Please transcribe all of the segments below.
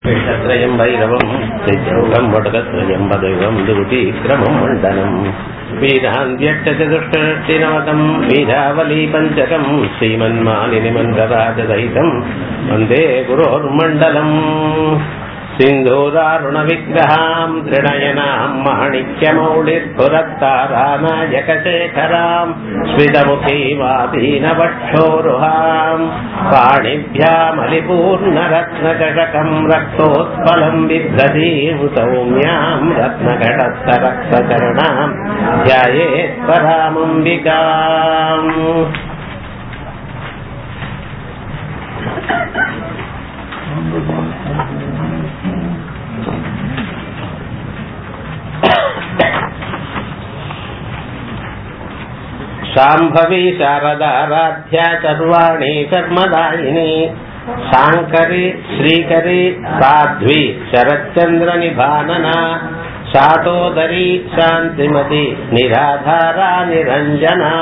त्रयं वैरवं चैत्रौघं वटकत्रयं पदैवं दुरुतीक्रमं मण्डनं वीरान्त्यष्टचतुष्टष्टिनवतं वीरावली पञ्चकं श्रीमन्मालिनिमन्त्रराजसहितं वन्दे गुरोर्मण्डलम् सिन्धूरारुणविग्रहां त्रिनयनां माणिक्यमौलिस्फुरत्तारानायकशेखरां स्मितमुखीमादीनवक्षोरुहां पाणिभ्यामलिपूर्णरत्नकटकं रक्तोत्पलं बिभ्रतीं सौम्यां रत्नघटस्थरक्तचरणां ध्यायेत् परामम्बिकाम्। शाम्भवी शारदाराध्या सर्वाणि कर्मदायिनी शांकरी श्रीकरी साध्वी शरच्चंद्र निभानना शातोदरी शांतिमती निराधारा निरंजना।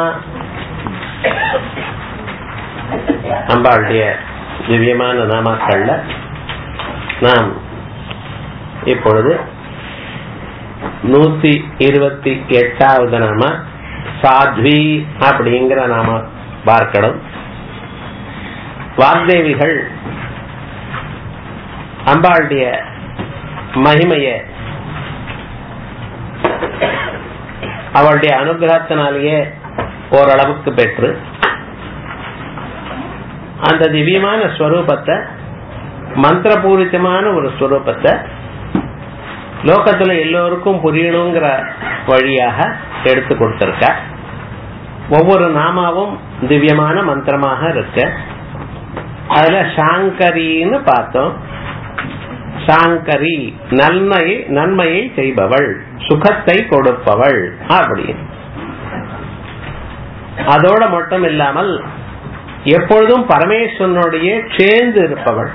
அம்பாளுடைய திவ்யமான நாமாக்கள்ல நாம் இப்பொழுது 128வது நாம சாத்வி அப்படிங்கிற நாம பார்க்கணும். வாக்தேவிகள் அம்பாளுடைய மகிமைய அவளுடைய அனுகிரகத்தினாலேயே ஓரளவுக்கு பெற்று அந்த திவ்யமான ஸ்வரூபத்தை மந்திரபூரிதமான ஒரு ஸ்வரூபத்தை லோகத்துல எல்லோருக்கும் புரியணுங்கிற வழியாக எடுத்து கொடுத்திருக்க. ஒவ்வொரு நாமாவும் திவ்யமான மந்திரமாக இருக்கு. அதுல சாங்கரின்னு பார்த்தோம். சாங்கரி நன்மையை செய்பவள், சுகத்தை கொடுப்பவள் அப்படின்னு. அதோட மட்டும் இல்லாமல் எப்பொழுதும் பரமேஸ்வரனுடைய சேர்ந்து இருப்பவள்.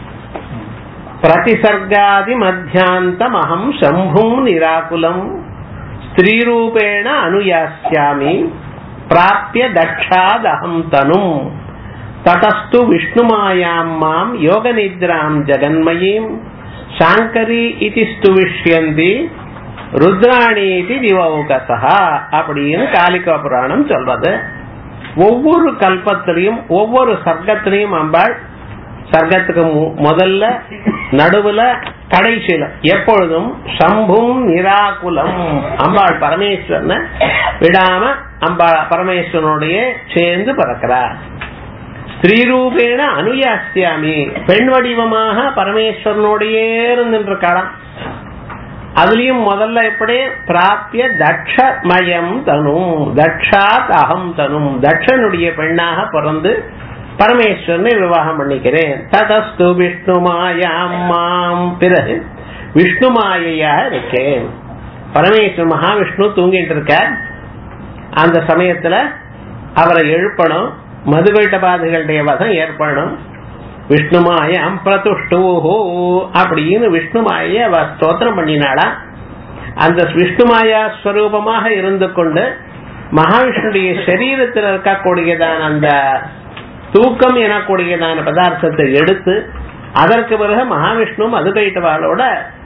பிரதிசர்காதி மத்தியாந்தம் அகம் சம்பும் நிராகுலம் ஸ்திரீரூபேண அனுயாஸ்யாமி பிராப்ய தக்ஷாதஹம் தனும் ததஸ்து விஷ்ணுமாயாம் மாம் யோக நித்ராம் ஜகன்மயீம் சாங்கரி இதி ஸ்துவிஷ்யந்தி ருத்ராணி இதி திவௌகசஹ அப்படின்னு காளிகா புராணம் சொல்றது. ஒவ்வொரு கல்பத்திலையும் ஒவ்வொரு சர்க்கத்திலையும் அம்பாள் சர்க்கத்துக்கு முதல்ல நடுவுல கடைசியில எப்பொழுதும் சம்பும் நிராகுலம் அம்பாள் பரமேஸ்வரனை விடாம அம்பாள் பரமேஸ்வரனுடைய சேர்ந்து பறக்கிறார். ஸ்ரீரூபேண அனுயாஸ்யாமி பெண் வடிவமாக பரமேஸ்வரனுடையே இருந்துருக்காளாம். அதுலயும் முதல்ல எப்படி பிராப்திய தக்ஷமயம் தனும் தக்ஷாத் அகம் தனும் தக்ஷனுடைய பெண்ணாக பிறந்து பரமேஸ்வரனை விவாகம் பண்ணிக்கிறேன். ததஸ்து விஷ்ணுமாயாம் மாம் பிறகு விஷ்ணுமாயையாக இருக்கேன். பரமேஸ்வரன் மகாவிஷ்ணு தூங்கிட்டு இருக்க. அந்த சமயத்துல அவரை எழுப்பணும். மதுவைட்டபாதிகளுடைய வதம் ஏற்படணும். விஷ்ணுமாயம் பிரதுஷ்டூஹு அப்படின்னு விஷ்ணுமாய ஸ்தோத்திரம் பண்ணினாளா. அந்த விஷ்ணுமாயா ஸ்வரூபமாக இருந்து கொண்டு மகாவிஷ்ணுடைய சரீரத்தில் இருக்கக்கூடியதான அந்த தூக்கம் எனக்கூடியதான பதார்த்தத்தை எடுத்து அதற்கு பிறகு மகாவிஷ்ணு மதுகைட்டவாளோட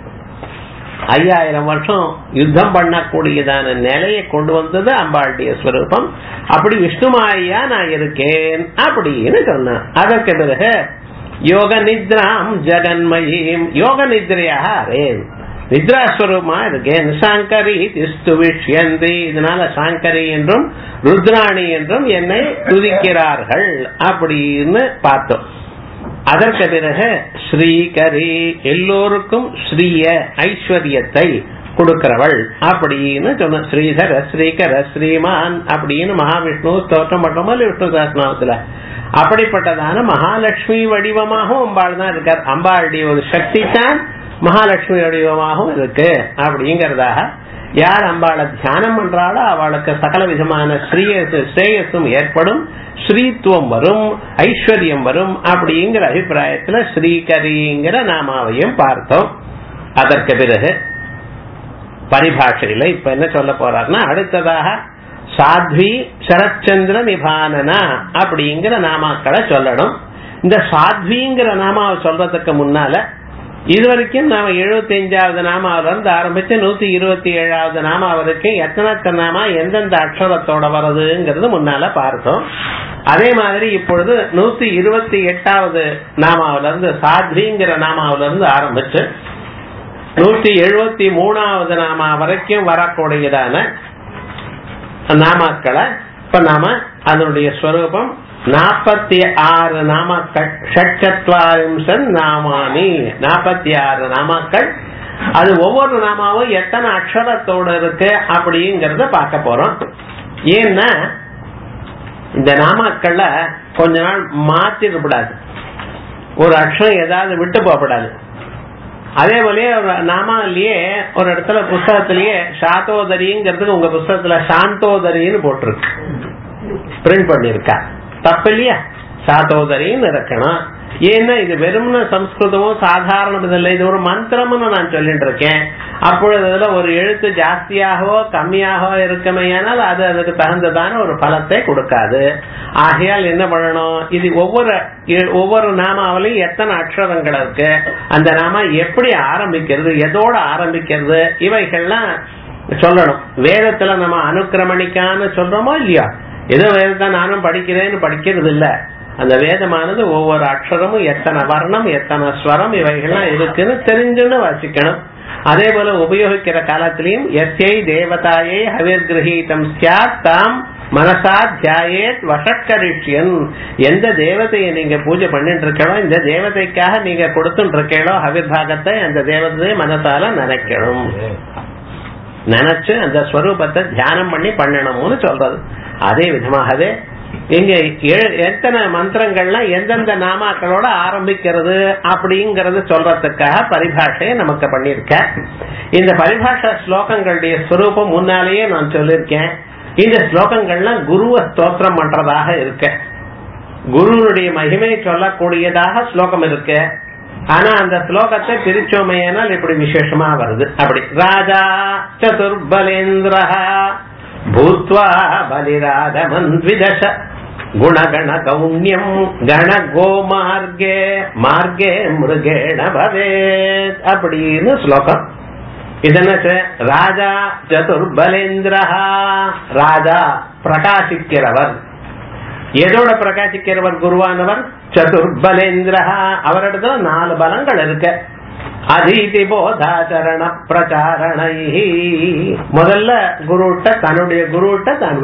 5000 வருஷம் யுத்தம் பண்ணக்கூடியதான நிலையை கொண்டு வந்தது அம்பாளுடைய ஸ்வரூபம். அப்படி விஷ்ணுமாயா நான் இருக்கேன் அப்படின்னு சொன்ன. அதற்கு பிறகு யோக நித்ராம் ஜகன்மயீம் யோக நித்ரையாக அரேன் நித்ராஸ்வரூபமா இருக்கேன். சாங்கரி திஸ்துவிஷ்யந்தி இதனால சாங்கரி என்றும் ருத்ராணி என்றும் என்னை துதிக்கிறார்கள் அப்படின்னு பார்த்தோம். அதற்கு பிறகு ஸ்ரீகரி எல்லோருக்கும் ஸ்ரீய ஐஸ்வர்யத்தை கொடுக்கிறவள் அப்படின்னு சொன்ன. ஸ்ரீதர ஸ்ரீகர ஸ்ரீமான் அப்படின்னு மகாவிஷ்ணு ஸ்தோத்திரம் மட்டுமல்ல விஷ்ணு சஹஸ்ரநாமத்துல அப்படிப்பட்டதான மகாலட்சுமி வடிவமாகவும் அம்பாள் தான் இருக்கார். அம்பாளுடைய ஒரு சக்தி தான் மகாலட்சுமி வடிவமாகவும் இருக்கு அப்படிங்கறதாக யார் அம்பாளை தியானம் பண்றாளோ அவளுக்கு சகல விதமான ஸ்ரேயஸும் ஏற்படும், ஸ்ரீத்துவம் வரும், ஐஸ்வர்யம் வரும் அப்படிங்கிற அபிப்பிராயத்துல ஸ்ரீகரிங்கிற நாமாவையும் பார்த்தோம். அதற்கு பிறகு பரிபாஷையில இப்ப என்ன சொல்ல போறாருன்னா அடுத்ததாக சாத்வி சரச்சந்திர நிபானனா அப்படிங்கிற நாமாக்களை சொல்லணும். இந்த சாத்விங்கிற நாமாவை சொல்றதுக்கு முன்னால இதுவரைக்கும் நாம 75வது நாமாவில இருந்து ஆரம்பிச்சு 127வது நாமா வரைக்கும் எத்தனை நாமா எந்தெந்த அக்ஷரத்தோட வருதுங்கிறது முன்னால பார்த்தோம். அதே மாதிரி இப்பொழுது 128வது நாமாவில இருந்து சாத்விங்கிற நாமாவில இருந்து ஆரம்பிச்சு 173வது நாமா வரைக்கும் வரக்கூடியதான நாமாக்களை இப்ப நாம அதனுடைய ஸ்வரூபம் 46 நாமாக்கள், ஷட்சத்வாரிம்சன் நாமானி, 46 நாமாக்கள். அது ஒவ்வொரு நாமாவும் எத்தனை அக்ஷரத்தோட இருக்கு அப்படிங்கறத பார்க்க போறோம். ஏன்னா இந்த நாமாக்கள்ல கொஞ்ச நாள் மாத்திடக்கூடாது, ஒரு அக்ஷரம் ஏதாவது விட்டு போகப்படாது. அதே போலயே ஒரு நாமாலேயே ஒரு இடத்துல புஸ்தகத்திலேயே சாத்தோதரிங்கிறதுக்கு உங்க புஸ்தகத்துல சாந்தோதரின்னு போட்டிருக்கு, பிரிண்ட் பண்ணிருக்கா, தப்பு இல்லையா? சாத்தோதரின்னு இருக்கணும். ஏன்னா இது வெறும்னு சம்ஸ்கிருதமும் சாதாரணம் இல்லை, இது ஒரு மந்திரம்னு நான் சொல்லிட்டு இருக்கேன். அப்பொழுது அதுல ஒரு எழுத்து ஜாஸ்தியாகவோ கம்மியாகவோ இருக்குமையானால் அது அதுக்கு தகுந்ததான ஒரு பலத்தை கொடுக்காது. ஆகையால் என்ன பண்ணணும், இது ஒவ்வொரு நாமாவிலையும் எத்தனை அக்ஷரங்கள் இருக்கு, அந்த நாமா எப்படி ஆரம்பிக்கிறது, எதோட ஆரம்பிக்கிறது, இவைகள்லாம் சொல்லணும். வேதத்துல நம்ம அனுக்கிரமணிக்கான்னு சொல்றோமோ இல்லையா, ஏதோ வேதத்தை நானும் படிக்கிறேன்னு படிக்கிறது இல்ல. அந்த வேதமானது ஒவ்வொரு அக்ஷரமும் எத்தனை வர்ணம் எத்தனை ஸ்வரம் இவைகள்லாம் இருக்குன்னு தெரிஞ்சுன்னு வாசிக்கணும். அதே போல உபயோகிக்கிற காலத்திலையும் எஸ்யை தேவதாயை ஹவிர் கிரஹீதம் ஸ்யாத் தாம் மனசா தியாயேத் வஷட்கரிஷ்யன், எந்த தேவதையை நீங்க பூஜை பண்ணிட்டு இருக்கோ, இந்த தேவதைக்காக நீங்க கொடுத்துட்டு இருக்கீங்களோ ஹவிர் பாகத்தை, அந்த தேவதையை மனசால நினைக்கணும். நினைச்சு அந்த ஸ்வரூபத்தை தியானம் பண்ணி பண்ணணும்னு சொல்றது. அதே விதமாகவே இங்க எத்தனை மந்திரங்கள்லாம் எந்தெந்த நாமாக்களோட ஆரம்பிக்கிறது அப்படிங்கறது சொல்றதுக்காக பரிபாஷையை நமக்கு பண்ணிருக்க. இந்த பரிபாஷா ஸ்லோகங்களுடைய ஸ்வரூபம் முன்னாலேயே நான் சொல்லிருக்கேன். இந்த ஸ்லோகங்கள்லாம் குருவை ஸ்தோத்திரம் பண்றதாக இருக்கு, குருனுடைய மகிமை சொல்லக்கூடியதாக ஸ்லோகம் இருக்கு. ஆனா அந்த ஸ்லோகத்தை பிரிச்சோமையானால் இப்படி விசேஷமா வருது. அப்படி ராஜா சதுர்பலேந்திர பூத்வா பலிராகமன் த்விதச குணகண கௌண்யம் கண கோ மார்கே மார்கே மிருகேண பவேத் அப்படின்னு ஸ்லோகம். இதென்ன, ராஜா சதுர்பலேந்திர, ராஜா பிரகாசிக்கிறவர். எதோட பிரகாசிக்கிறவர் குருவானவர்? சதுர்பலேந்திர, அவரிடத்துல 4 பலங்கள் இருக்கு. அதீதி போதாச்சரண பிரச்சாரணை, முதல்ல குருட்ட தன்னுடைய குருட்ட தான்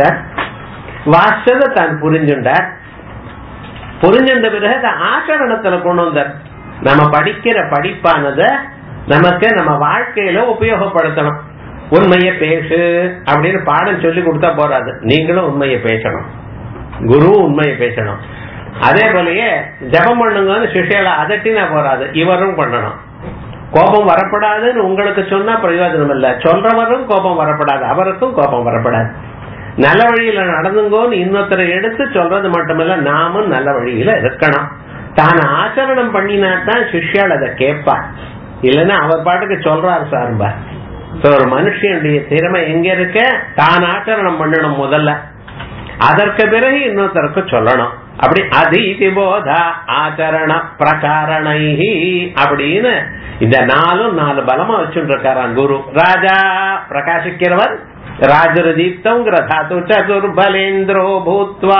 வாசிச்சத தான் புரிஞ்சுண்டார். புரிஞ்சுண்ட பிறகு ஆச்சரணத்துல கொண்டு வந்தார். நம்ம படிக்கிற படிப்பானத நமக்கு நம்ம வாழ்க்கையில உபயோகப்படுத்தணும். உண்மையை பேசு அப்படின்னு பாடம் சொல்லி கொடுத்தா போறாது, நீங்களும் உண்மையை பேசணும், குரு உண்மையை பேசணும். அதே போலயே ஜபம் பண்ணுங்கன்னு சிஷ்யல அதட்டினா போறாது, இவரும் பண்ணணும். கோபம் வரப்படாதுன்னு உங்களுக்கு சொன்னா பிரயோஜனம் இல்ல, சொல்றவரும் கோபம் வரப்படாது, அவருக்கும் கோபம் வரப்படாது. நல்ல வழியில நடந்துங்கோன்னு இன்னொருத்தரை எடுத்து சொல்றது மட்டுமல்ல, நாமும் நல்ல வழியில இருக்கணும். தான் ஆச்சரணம் பண்ணினாத்தான் சிஷ்யால் அதை கேட்பா, இல்லைன்னா அவர் பாட்டுக்கு சொல்றாரு சார்பா. ஒரு மனுஷனுடைய திறமை எங்க இருக்க, தான் ஆச்சரணம் பண்ணணும் முதல்ல, அதற்கு பிறகு இன்னொருத்தருக்கு சொல்லணும். அப்படி அதீதி போதா ஆச்சரண பிரகாரணை அப்படின்னு இந்த 4 பலமா வச்சுட்டு இருக்காராம் குரு. ராஜா பிரகாசிக்கிறவர், ராஜரதீப்தங்கிற தாத்து சதுர்பலேந்திரோ பூத்வா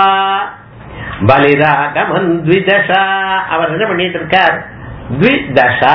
பலிராகமன் த்விதசா, அவர் என்ன பண்ணிட்டு இருக்கார்? த்விதசா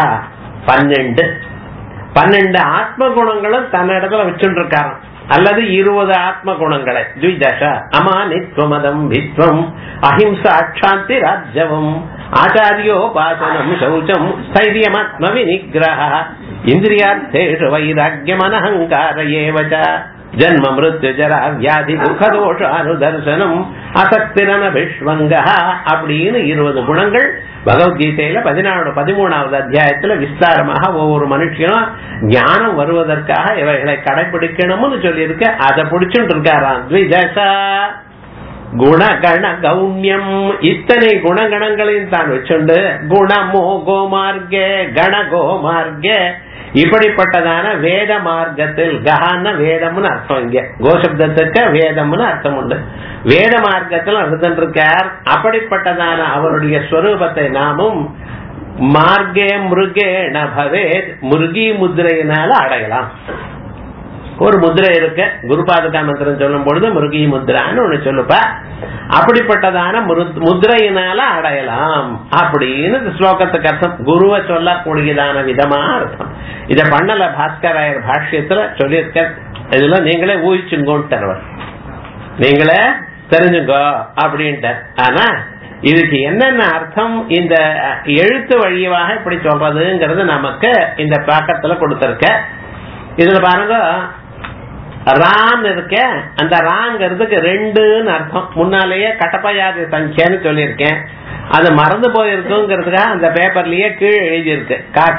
12 ஆத்ம குணங்களும் தன்னிடத்துல வச்சுட்டு இருக்காராம், அல்லது 20 ஆத்ம குணங்களை. த்விதச அமானித்வமதம் வித்வம் அஹிம்சா சாந்தி ராஜ்யவம் ஆச்சாரியோபாசனம் சௌச்சம் ஸ்தைரியமாத்ம விநிகிரஹ இந்திரியார்த்தேஷு வைராக்யம் அனஹங்கார ஏவச ஜன்ம மிருத்யு ஜரா வியாதி துக்கதோஷ அனுதர்சனம் அசக்திரன விஸ்வங்க அப்படின்னு 20 குணங்கள் பகவத்கீதையில 13வது அத்தியாயத்துல விஸ்தாரமாக ஒவ்வொரு மனுஷனும் ஞானம் வருவதற்காக இவைகளை கடைபிடிக்கணும்னு சொல்லி இருக்க. அதை பிடிச்சுட்டு இருக்காராம். த்விதசா குணகண கௌண்யம், இத்தனை குணகணங்களையும் தான் வச்சுண்டு குணமோ கோமார்கே கண கோமார்கே, இப்படிப்பட்டதான வேத மார்க்கத்தில், கஹான வேதம்னு அர்த்தம், இங்க கோசப்தத்துக்கு வேதம்னு அர்த்தம் உண்டு, வேத மார்க்கத்தில் இருக்கார். அப்படிப்பட்டதான அவருடைய ஸ்வரூபத்தை நாமும் மார்கே மிருகேண பவேத், மிருகி முத்திரையினால அடையலாம். ஒரு முத்திரை இருக்க, குருபாதுகா மந்திரம் சொல்லும் பொழுது மிருகி முத்ரான்னு ஒண்ணு சொல்லுப்ப, அப்படிப்பட்டதான முத்திரையினால அடையலாம் அப்படின்னு ஸ்லோகத்துக்கு அர்த்தம். குருவை சொல்லக்கூடியதான விதமா அர்த்தம். இத பண்ணல பாஸ்கராயர் பாஷ்யத்துல சொல்லியிருக்க. இதுல நீங்களே ஊகிச்சுங்கோன்னு தருவார், நீங்களே தெரிஞ்சுங்கோ அப்படின்ட்டு. ஆனா இதுக்கு என்னென்ன அர்த்தம் இந்த எழுத்து வழியாக இப்படி சொல்றதுங்கிறது நமக்கு இந்த பாக்கத்துல கொடுத்திருக்க. இதுல பாருங்க, ரான் இருக்க, அந்த ராங்கிறதுக்கு ரெண்டுன்னு அர்த்தம். முன்னாலேயே கடப்பயாதி சங்கியான்னு சொல்லியிருக்கேன், அது மறந்து போயிருக்குங்கிறதுக்காக அந்த பேப்பர்லயே கீழே எழுதியிருக்கு.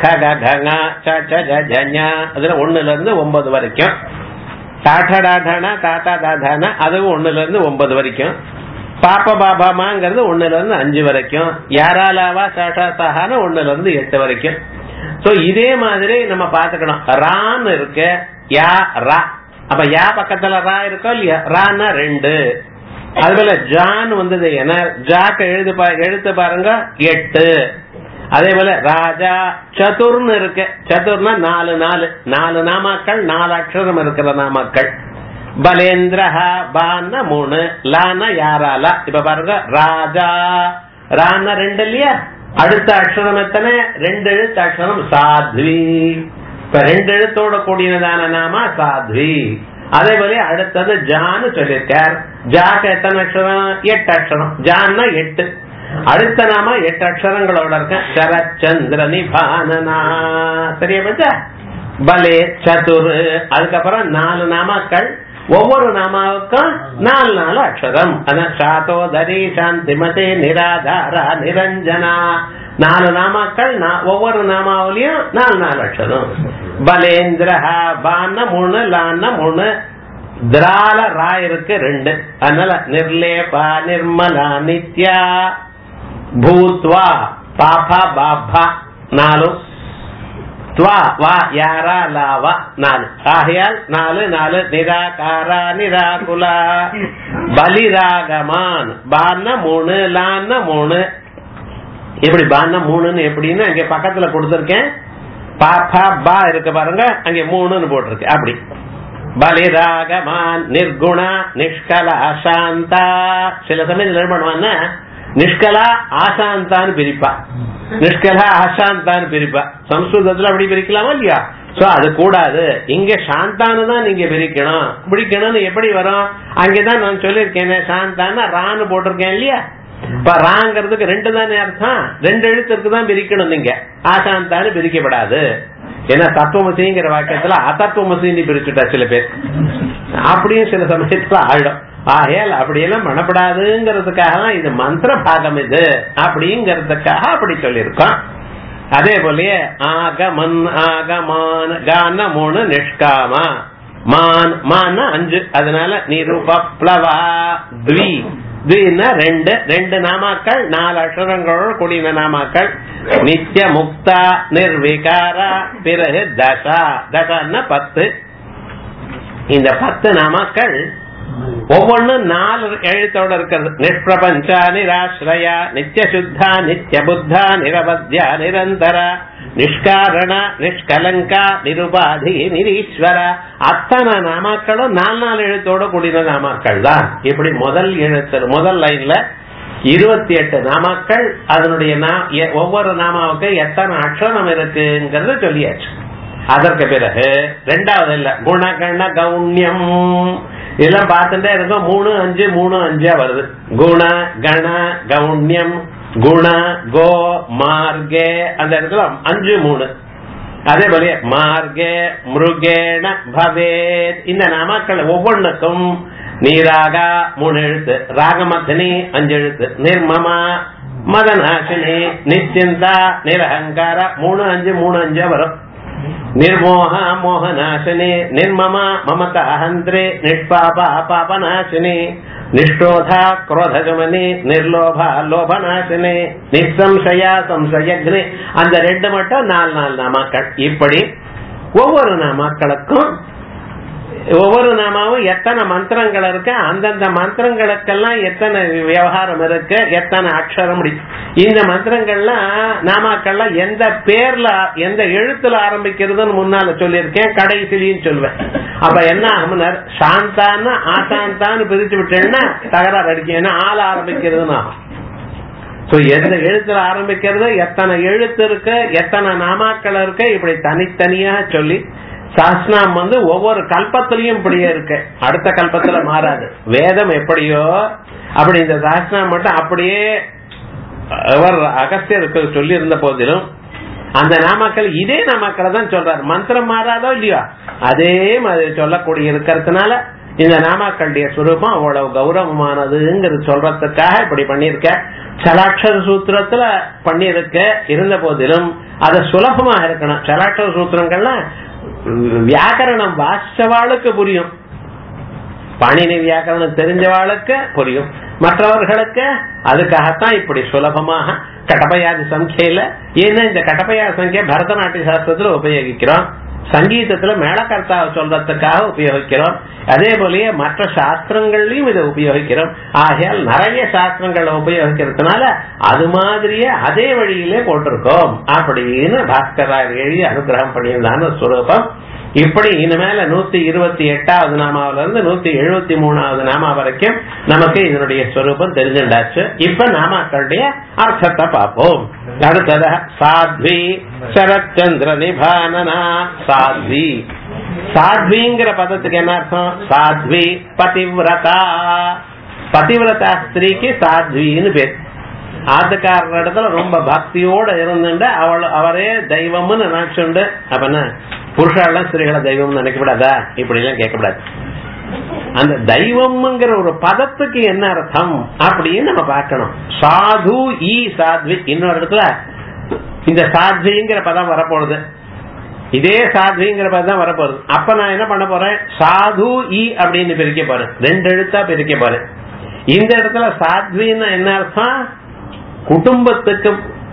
அதுல 1ல இருந்து 9 வரைக்கும். டாடா தாத்தா தாதானா அதுவும் 1ல இருந்து 9 வரைக்கும். பாப்ப பாபாமாங்கிறது 1ல இருந்து 5 வரைக்கும். யாராலாவா சாட்டா சாகான 1ல இருந்து 8 வரைக்கும். சோ இதே மாதிரி நம்ம பாத்துக்கணும். ரான் இருக்கு, யா ரா, அப்ப யா பக்கத்துல ரா இருக்கோ இல்லையா, ரான்னா 2. அதுபோல ஜான் வந்தது, ஏன்னா ஜாக்க எழுத்து பாருங்க 8. அதே போல ராஜா சதுர்னு இருக்கு, சதுர்னா 4 நாமாக்கள், 4 அக்ஷரம் இருக்கிற நாமாக்கள். பலேந்திரஹா பான்னா 3, லானா யாராலா. இப்ப பாருங்க, ராஜா ரானா 2 இல்லையா, அடுத்த அக்ஷரம் எத்தனை, 2 எழுத்து அக்ஷரம் சாத்வி. இப்ப 2 எழுத்தோட கூடியதான நாமா சாத்வி. அதே போல அடுத்தது ஜான்னு சொல்லியிருக்கார். ஜாக்கு எத்தனை அக்ஷரம், 8 அக்ஷரம். ஜான்னா 8. அடுத்த நாம 8 அக்ஷரங்களோட இருக்க, சரச்சந்திர நிபானனா. சரியா பச்சா, பலே சதுர். அதுக்கப்புறம் 4 நாமாக்கள், ஒவ்வொரு நாமாவுக்கும் 4 அக்ஷரம். அதான் சாதோதரி சாந்திமதே நிராதாரா நிரஞ்சனா. 4 நாமாக்கள், ஒவ்வொரு நாமாவிலையும் 4 அக்ஷரம். பலேந்திரஹா பான்னா 3, லான்னா 3, திரால ரா இருக்கு 2. அதனால நிர்லேபா நிர்மலா நித்யா பூத்வா பாபா பாபா 4, துவா வா யாரா லாவா 4. ஆகையால் 4 நிராகாரா நிராகுலா. பலிராகமான் பான்னா 3, லான்னா 3. எப்படி பான்னா 3ன்னு எப்படின்னு அங்க பக்கத்துல கொடுத்திருக்கேன். பாபா பா இருக்கு பாருங்க, அங்க 3ன்னு போட்டிருக்கு. அப்படி பலிராகமான் நிர்குணா நிஷ்கலா சாந்தா. சில சமயம் என்ன பண்ணுவான்னா, நிஷ்கலா ஆசாந்தான்னு பிரிப்பா, நிஷ்கலா ஆசாந்தான்னு பிரிப்பா. சம்ஸ்கிருதத்துல அப்படி பிரிக்கலாமா இல்லையா? சோ அது கூடாது. இங்க சாந்தானு தான் நீங்க பிரிக்கணும்னு எப்படி வரும்? அங்கதான் நான் சொல்லியிருக்கேன், சாந்தான்னு ரான்னு போட்டிருக்கேன் இல்லையா. இப்ப ராங்கிறதுக்கு 2 தானே அர்த்தம், 2 எழுத்துக்கு தான் பிரிக்கணும். நீங்க ஆசாந்தான்னு பிரிக்கப்படாது. ஏன்னா தத்துவமசிங்கிற வாக்கியத்துல அதத்துவமசின்னு பிரிச்சுட்டா சில பேர், அப்படியும் சில சமயத்துல ஆயிடும். ஆகையால் அப்படியெல்லாம் பண்ணப்படாதுங்கிறதுக்காக தான் இது மந்திர பாகம் இது அப்படிங்கறதுக்காக அப்படி சொல்லியிருக்கோம். அதே போலயே ஆகமன் ஆகமான் கான 3, நிஷ்காமா மான் மான்னா 5. அதனால நிருபப்ளவா த்வி, த்வின்னா 2 நாமாக்கள், 4 அக்ஷரங்களோட கூடிய நாமாக்கள். நித்திய முக்தா நிர்விகாரா, பிறகு தசான்னா 10. இந்த 10 நாமாக்கள் ஒவ்வொன்னும் 4 எழுத்தோட இருக்கிறது. நிஷ்பிரபஞ்சா நிராஸ்ரயா நித்திய சுத்தா நித்திய புத்தா நிரவத்யா நிரந்தரா நிஷ்காரண நிஷ்கலங்கா நிருபாதி நிரீஸ்வர. அத்தனை நாமாக்களும் 4 எழுத்தோட கூடிய நாமாக்கள் தான். இப்படி முதல் லைன்ல 28 நாமாக்கள். அதனுடைய ஒவ்வொரு நாமாவுக்கு எத்தனை அக்ஷரம் இருக்குங்கிறத சொல்லியாச்சு. அதற்கு பிறகு 2வது இல்ல, குணகண கௌண்யம். இதெல்லாம் பார்த்துட்டே இருக்கும். 3 5 3 5 வருது. குண கண கௌண்யம், குண கோ மார்கே, அந்த இடத்துல 5 3. அதே போல மார்கே மிருகேண பவேத். இந்த நாமாக்கள் ஒவ்வொன்றுக்கும் நீராகா 3 எழுத்து, ராகமத்தனி 5 எழுத்து, நிர்மமா மதநாசினி நிச்சிந்தா நிரஹங்கார 3 5 3 5 வரும். निर्मोह मोहनाशिनी निर्ममा ममता हंत्रे निष्पापा पापनाशिनी निष्ठोधा क्रोधगमनी निर्लोभा लोभनाशिनी निसंशया संशयग्नि. அந்த 2 மட்டும் 4 நாமாக்கள். இப்படி ஒவ்வொரு நாமாக்களுக்கும் ஒவ்வொரு நாமாவும் எத்தனை மந்திரங்கள் இருக்கு, அந்தந்த மந்திரங்களுக்கெல்லாம் எத்தனை விவகாரம் இருக்கு, எத்தனை அக்ஷரம். இந்த மந்திரங்கள்லாம் நாமாக்கள்லாம் எந்த பேர்ல எந்த எழுத்துல ஆரம்பிக்கிறதுன்னு முன்னால சொல்லியிருக்கேன், கடைசிலையும் சொல்லுவேன். அப்ப என்ன ஆகும்னார், சாந்தான்னு ஆசாந்தான்னு பிரிச்சு விட்டேன்னா தகராறு அடிக்கும். ஏன்னா ஆள ஆரம்பிக்கிறதுன்னு ஆகும். எந்த எழுத்துல ஆரம்பிக்கிறது, எத்தனை எழுத்து இருக்கு, எத்தனை நாமாக்கள் இருக்கு, இப்படி தனித்தனியா சொல்லி சாஸ்திரம் ஒவ்வொரு கல்பத்திலையும் இப்படியே இருக்கு, அடுத்த கல்பத்துல மாறாது. வேதம் எப்படியோ அப்படி இந்த சாஸ்திரம் மட்டும் அப்படியே அவர் அகஸ்தியருக்கு சொல்லி இருந்த போதிலும் அந்த நாமாக்கள் இதே நாமாக்களை தான் சொல்றாரு. மந்திரம் மாறாதோ இல்லையோ அதே மாதிரி சொல்லக்கூடிய இருக்கிறதுனால இந்த நாமாக்களுடைய சுரூபம் அவ்வளவு கௌரவமானதுங்கிறது சொல்றதுக்காக இப்படி பண்ணிருக்க. சலாட்சர சூத்திரத்துல பண்ணிருக்க இருந்த போதிலும் அது சுலபமா இருக்கணும். சலாட்சர சூத்திரங்கள்லாம் வியாக்கரணம் வாசிச்சவாளுக்கு புரியும், பாணினி வியாக்கரணம் தெரிஞ்சவாளுக்கு புரியும், மற்றவர்களுக்கு அதுக்காகத்தான் இப்படி சுலபமாக கடப்பயாதி சங்கியில. ஏன்னா இந்த கடப்பயாதி சங்கிய பரதநாட்டிய சாஸ்திரத்துல உபயோகிக்கிறோம், சங்கீதத்துல மேளகர்த்தாவை சொல்றதுக்காக உபயோகிக்கிறோம், அதே போலயே மற்ற சாஸ்திரங்கள்லயும் இதை உபயோகிக்கிறோம். ஆகையால் நிறைய சாஸ்திரங்களை உபயோகிக்கிறதுனால அது மாதிரியே அதே வழியிலே போட்டிருக்கோம் அப்படின்னு பாஸ்கரார் எழுதி அனுகிரகம் பண்ணியிருந்தான ஸ்வரூபம். இப்படி இனிமேல 128வது நாமாவில இருந்து 173வது நாமா வரைக்கும் நமக்கு இதனுடைய ஸ்வரூபம் தெரிஞ்சுண்டாச்சு. இப்ப நாமாக்களுடைய அர்த்தத்தை பார்ப்போம். அடுத்தத சாத்வி சரச்சந்திர நிபானனா. சாத்வி, சாத்விங்கிற பதத்துக்கு என்ன அர்த்தம்? சாத்வி பதிவிரதா. பதிவிரதா ஸ்திரீக்கு சாத்வின்னு பேர். ஆத்துக்காரர் இடத்துல ரொம்ப பக்தியோட இருந்துட்டு அவரே தெய்வம்னு நினைச்சுண்டு, அப்ப புருஷாலாம் ஸ்திரீகளை தெய்வம் நினைக்கப்படாதா, இப்படி எல்லாம் கேட்கக்கூடாது. அந்த தெய்வம்ங்கிற ஒரு பதத்துக்கு என்ன அர்த்தம் அப்படின்னு நம்ம பார்க்கணும். சாது ஈ சாத்வி. இன்னொரு இடத்துல இந்த சாத்விங்கிற பதம் வரப்போகுது, இதே சாத்விங்கிற பதம் தான் வரப்போகுது. அப்ப நான் என்ன பண்ண போறேன், சாது ஈ அப்படின்னு பிரிக்க போறேன், 2 எழுத்தா பிரிக்க போறேன். இந்த இடத்துல சாத்வின்னு என்ன அர்த்தம்? குடும்பத்துக்கு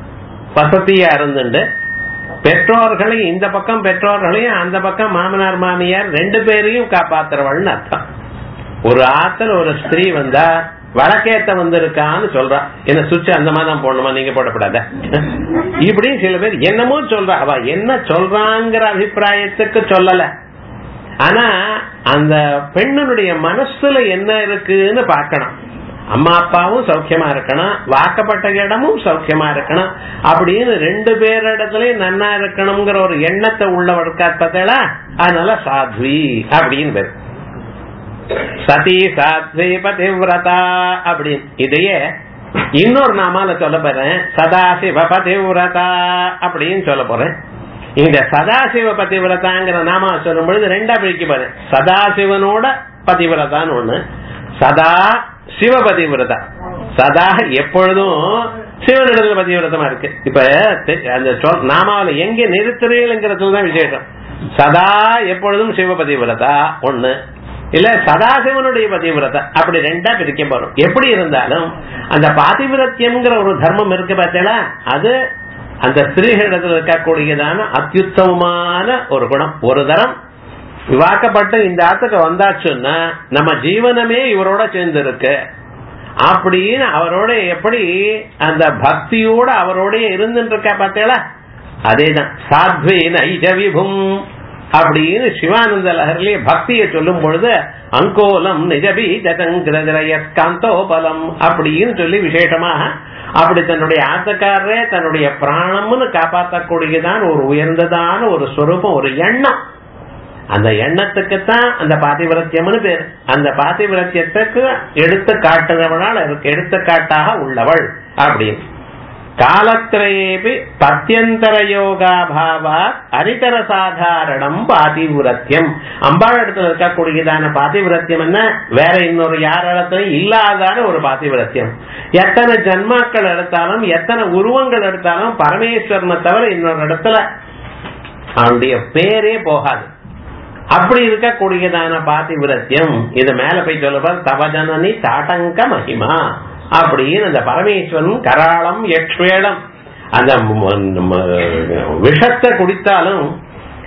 வசதியா இருந்துட்டு பெற்றோர்களையும் இந்த பக்கம் பெற்றோர்களையும் அந்த பக்கம் மாமனார் மாமியார் 2 பேரையும் காப்பாத்துறவள்னு அர்த்தம். ஒரு ஆத்துல ஒரு ஸ்திரீ வந்தா வழக்கேத்த வந்திருக்கான்னு சொல்றா, என்ன சுவிட்ச் அந்த மாதிரி தான் போடணுமா, நீங்க போடப்படாத, இப்படி சில பேர் என்னமோ சொல்றா. அவ என்ன சொல்றாங்கிற அபிப்பிராயத்துக்கு சொல்லல, ஆனா அந்த பெண்ணுடைய மனசுல என்ன இருக்குன்னு பார்க்கணும். அம்மா அப்பாவும் சௌக்கியமா இருக்கணும், வாக்கப்பட்ட இடமும் சௌக்கியமா இருக்கணும், அப்படின்னு 2 பேரிடத்துலயும் நன்னா இருக்கணுங்கிற ஒரு எண்ணத்தை உள்ளவர்க்கா பார்த்தா, அதனால சாத்வி அப்படின்னு பேரு. சதி சாத்வி பதிவிரதா அப்படின்னு. இதையே இன்னொரு நாமால சொல்ல போறேன், சதாசிவ பதிவிரதா அப்படின்னு சொல்ல போறேன். இந்த சதாசிவ பதிவிரதாங்கிற நாமா சொல்லும் பொழுது 2ஆ பிரிக்க போறேன். சதாசிவனோட பதிவிரதான்னு ஒண்ணு, சதா சிவபதிவிரதா. சதா எப்பொழுதும் சிவனிடத்துல பதிவிரதமா இருக்கு. இப்ப அந்த நாமாவில எங்க நிறுத்துறீங்கிறதுதான் விசேஷம். சதா எப்பொழுதும் சிவபதிவிரதா ஒண்ணு, இல்ல சதாசிவனுடைய பதிவிரதா, அப்படி 2ஆ பிரிக்க போறோம். எப்படி இருந்தாலும் அந்த பாதிவிரத்தியம்ங்கிற ஒரு தர்மம் இருக்கு பார்த்தீங்களா, அது அந்த ஸ்திரீகளிடத்தில் இருக்கக்கூடியதான அத்தியுத்தமமான ஒரு குணம். ஒரு தரம் விவாக்கப்பட்டு இந்த ஆத்துக்கு வந்தாச்சுன்னா நம்ம ஜீவனமே இவரோட சேர்ந்து இருக்கு அப்படின்னு அவரோட எப்படி அந்த பக்தியோட அவரோட இருந்துட்டு இருக்கா பார்த்தீங்களா, அதேதான் சாத்வே நைஜ விபும் அப்படின்னு சிவானந்த லஹரிலே பக்தியை சொல்லும் பொழுது அங்கோலம் நிஜபி ஜதங்கிரஜரயஸ்காந்தோபலம் அப்படின்னு சொல்லி விசேஷமாக அப்படி தன்னுடைய ஆத்தக்காரரே தன்னுடைய பிராணம்னு காப்பாற்றக்கூடியதான் ஒரு உயர்ந்ததான ஒரு ஸ்வரூபம், ஒரு எண்ணம். அந்த எண்ணத்துக்குத்தான் அந்த பாதிவிரத்தியம்னு பேர். அந்த பாதிவிரத்தியத்துக்கு எடுத்து காட்டுறவனால் எடுத்துக்காட்டாக உள்ளவள் அப்படின்னு. காலத்திரேபி பத்தியந்தர யோகாபாவா அரிதர சாதாரணம் பாதிவிரத்தியம். அம்பாள் இடத்துல இருக்கக்கூடியதான பாதிவிரத்தியம் என்ன, வேற இன்னொரு யார் இடத்துலயும் இல்லாதான ஒரு பாதிவிரத்தியம். எத்தனை ஜன்மாக்கள் எடுத்தாலும் எத்தனை உருவங்கள் எடுத்தாலும் பரமேஸ்வரனை தவிர இன்னொரு இடத்துல அவனுடைய பேரே போகாது. அப்படி இருக்கக்கூடியதான பாதிவிரத்தியம். இது மேல போய் சொல்ல தவஜனனி தாட்டங்க மகிமா அப்படின்னு அந்த பரமேஸ்வரன் கராளம் யக்ஷ்வேடம் அந்த விஷத்தை குடித்தாலும்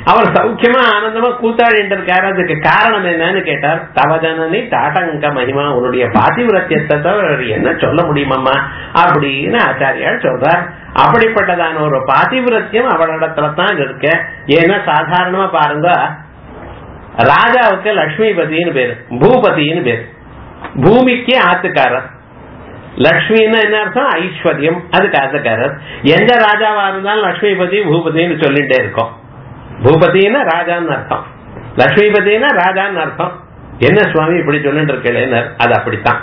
அவர் சௌக்கியமா ஆனந்தமா கூத்தாடிட்டு இருக்காரு. அதுக்கு காரணம் என்னன்னு கேட்டார். தவஜனனி தாட்டங்க மகிமா, உன்னுடைய பாதிவிரத்தியத்தை என்ன சொல்ல முடியுமம்மா அப்படின்னு ஆச்சாரியால் சொல்றார். அப்படிப்பட்டதான ஒரு பாதிவிரத்தியம் அவளிடத்துலதான் இருக்க. ஏன்னா சாதாரணமா பாருங்க, ராஜாவுக்கு லட்சுமிபதினு பேரு, பூபதினு பேரு. பூமிக்கு ஆத்துக்காரர், லட்சுமின்னு என்ன அர்த்தம்? ஐஸ்வர்யம், அதுக்கு ஆத்துக்காரர். எந்த ராஜாவா இருந்தாலும் லட்சுமிபதி பூபதினு சொல்லிட்டே இருக்கோம். பூபதினா ராஜான்னு அர்த்தம், லட்சுமிபதினா ராஜான்னு அர்த்தம். என்ன சுவாமி இப்படி சொல்லிட்டு இருக்கேன்? அது அப்படித்தான்.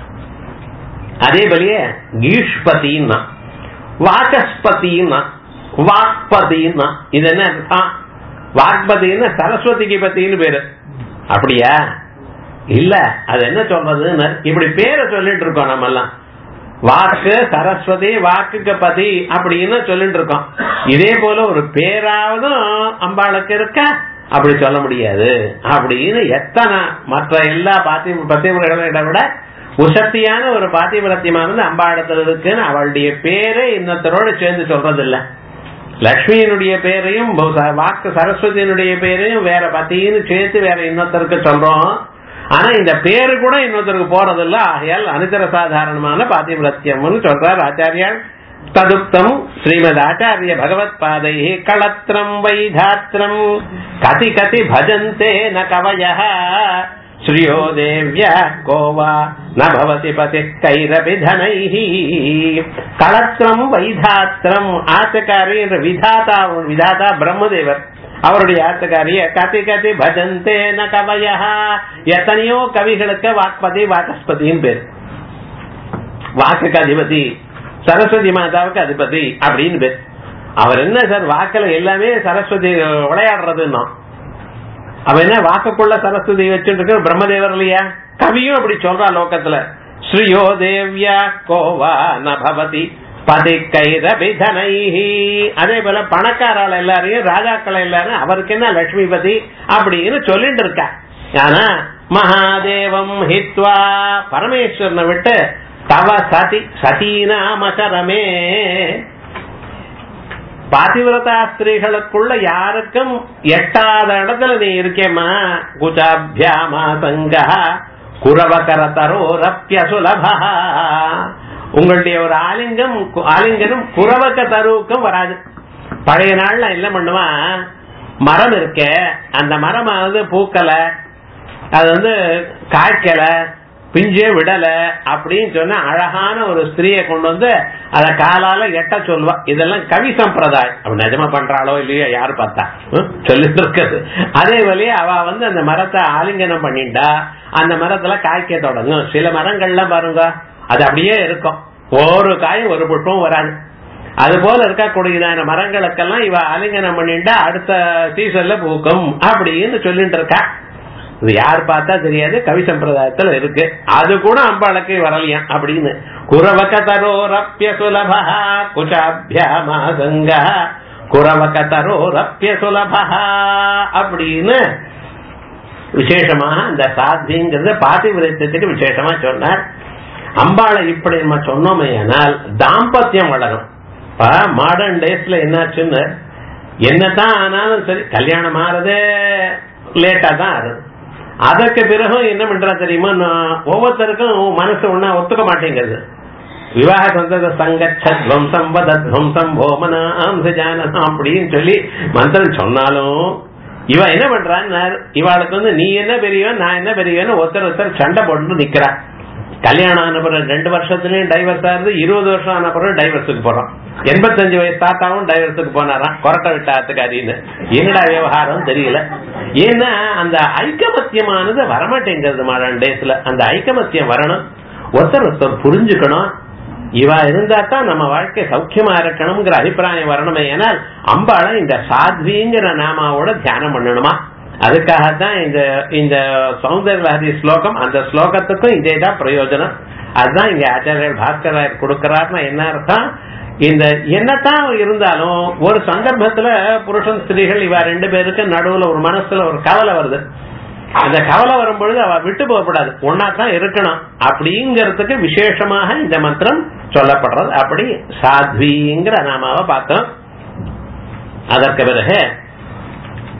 அதே போலயே கீஷ்பதினா, வாசஸ்பதினா, வாக்பதினா, இது என்ன அர்த்தம்? வாக்பதினா சரஸ்வதிக்கு பத்தின்னு பேரு. அப்படியா? இல்ல, அது என்ன சொல்றதுன்னு இப்படி பேரை சொல்லிட்டு இருக்கோம் நம்ம எல்லாம். வாக்கு சரஸ்வதி, வாக்குக்கு பதி அப்படின்னு சொல்லிட்டு இருக்கோம். இதே போல ஒரு பேராவதும் அம்பாளுக்கு இருக்க அப்படி சொல்ல முடியாது அப்படின்னு எத்தனை மற்ற எல்லா பத்திமுறைகளை விட உசக்தியான ஒரு பாத்திவிரத்தியமானது அம்பாடத்தில் இருக்குன்னு அவளுடைய பேரை இன்னொருத்தரோட சேர்ந்து சொல்றது இல்ல. லட்சுமியினுடைய பேரையும் வாக்கு சரஸ்வதியினுடைய பேரையும் வேற பத்தின்னு சேர்த்து வேற இன்னொருத்தருக்கு சொல்றோம். ஆனா இந்த பேரு கூட இன்னொருத்தருக்கு போறதில்ல. ஆகையால் அனுதர சாதாரணமான பாதிவிரத்தியம் சொல்றார் ஆச்சாரியால். ததுக்தம் ஸ்ரீமத் ஆச்சாரிய பகவத் பாதை களத்ரம் வைதாத்ரம் கதி கதி பஜந்தே ந கவயः ஸ்ரீயோ தேவ்யா கோவா ந பவதி பதி கைரபி தனைः. களத்ரம் வைதாத்ரம் ஆச்சகாரி விதாதா, விதாதா பிரம்மதேவர், அவருடைய ஆத்துக்காரிய கதி கதி பஜந்தே ந கவயா, எத்தனையோ கவிகளுக்கு வாக்பதி வாசஸ்பதியின் பேர். வாக்குக்கு அதிபதி, சரஸ்வதி மாதாவுக்கு அதிபதி அப்படின்னு பேர். அவர் என்ன சார் வாக்குல எல்லாமே சரஸ்வதி விளையாடுறதுன்னா, அவன் என்ன வாக்குக்குள்ள சரஸ்வதி வச்சுட்டு பிரம்மதேவர் இல்லையா? கவியும் அப்படி சொல்றா லோகத்துல. ஸ்ரீயோ தேவ்யா கோவா ந பவதி பதி கைரபிதனைஹி. அதே போல பணக்காரால் எல்லாரையும் ராஜாக்கள் எல்லாரும் அவருக்கு என்ன லட்சுமிபதி அப்படின்னு சொல்லிட்டு இருக்கா. ஆனா மகாதேவம் ஹித்வா, பரமேஸ்வரனை விட்டு தவ சதி சதீனாமசரமே, பாதிவிரதா ஸ்திரீகளுக்குள்ள யாருக்கும் எட்டாத இடத்துல நீ இருக்கேமா. குஜாபியாமா சங்கா குரவகரதரோ ரப்ய சுலபா, உங்களுடைய ஒரு ஆலிங்கனும் குரவக்க தருவுக்கும் வராது. பழைய நாள்ல என்ன பண்ணுவான், மரம் இருக்க, அந்த மரம் பூக்கல, அது காய்க்கல, பிஞ்சே விடல அப்படின்னு சொன்னா அழகான ஒரு ஸ்திரீயை கொண்டு வந்து அத காலால எட்ட சொல்லுவா. இதெல்லாம் கவி சம்பிரதாயம். அவ நிஜமா பண்றாளோ இல்லையோ யாரு பார்த்தா சொல்லிட்டு இருக்குது. அதே வழியே அவ அந்த மரத்தை ஆலிங்கனம் பண்ணிட்டா அந்த மரத்துல காய்க்க தொடங்கும். சில மரங்கள்லாம் பாருங்க அது அப்படியே இருக்கும், ஒரு காய் ஒரு புஷ்பம் வராது. அது போல இருக்கக்கூடியதான மரங்களுக்கெல்லாம் இவ ஆலிங்கனம் பண்ணிட்டா அடுத்த சீசன்ல பூக்கும் அப்படின்னு சொல்லிட்டு இருக்கா. இது யார் பார்த்தா தெரியாது, கவி சம்பிரதாயத்துல இருக்கு. அது கூட அம்பாளுக்கு வரலையா அப்படின்னு. குரவகதரோ ரப்ய சுலபா குச்சாபியாமாசங்க குரவகதரோ ரப்ய சுலபா அப்படின்னு விசேஷமாக இந்த சாத்திங்கிறத பாதிவிரத்தியத்துக்கு விசேஷமா சொன்னார். அம்பாளை இப்படி நம்ம சொன்னோமே ஆனால் தாம்பத்தியம் வளரும். மாடர்ன் டேஸ்ல என்னாச்சுன்னு என்னதான் ஆனாலும் சரி, கல்யாணம் ஆறதே லேட்டா தான் ஆறுது. அதற்கு பிறகு என்ன பண்றா தெரியுமா, ஒவ்வொருத்தருக்கும் மனசு ஒன்னா ஒத்துக்க மாட்டேங்கிறது. விவாக சந்தத சங்கச்சத்வம்சம் வதத்வம்சம் போமனாம் சஜானனம் அப்படின்னு சொல்லி மந்திரம் சொன்னாலும் இவ என்ன பண்றான்னு, இவாளுக்கு நீ என்ன பெரியவன் நான் என்ன பெரியவன் ஒருத்தர் சண்டை போட்டு நிக்கிறா. கல்யாணம் ஆன பிறகு 2 வருஷத்துலயும் டைவர்ஸ் ஆகுது, 20 வருஷம் ஆன பிறகு டைவர்ஸுக்கு போறோம். 85 வயசு தாத்தாவும் டைவர்ஸுக்கு போனாராம், கொரட்டை விட்ட ஆத்துக்காரின்னு. என்னடா விவகாரம் தெரியல. ஏன்னா அந்த ஐக்கமத்தியமானது வரமாட்டேங்கிறது மாடர்ன் டேஸ்ல. அந்த ஐக்கமத்தியம் வரணும், ஒருத்தர் புரிஞ்சுக்கணும். இவ இருந்தா தான் நம்ம வாழ்க்கை சௌக்கியமா இருக்கணும்ங்கிற அபிப்பிராயம் வரணுமே. ஏனால் அம்பாளை இந்த சாத்விங்கிற நாமாவோட தியானம் பண்ணணுமா. அதுக்காகத்தான் இந்த சௌந்தர்யலஹரி ஸ்லோகம். அந்த ஸ்லோகத்துக்கும் இதேதான் பிரயோஜனம். அதுதான் இங்க ஆச்சாரியர் பாஸ்கரர் கொடுக்கிறார்னா என்ன அர்த்தம், இந்த என்னத்தான் இருந்தாலும் ஒரு சந்தர்ப்பத்துல புருஷன் ஸ்திரீகள் இவ 2 பேருக்கு நடுவுல ஒரு மனசுல ஒரு கவலை வருது. அந்த கவலை வரும்பொழுது அவ விட்டு போகக்கூடாது, ஒன்னாத்தான் இருக்கணும். அப்படிங்கறதுக்கு விசேஷமாக இந்த மந்திரம் சொல்லப்படுறது. அப்படி சாத்விங்கிற நாமாவை பார்த்தோம். அதற்கு பிறகு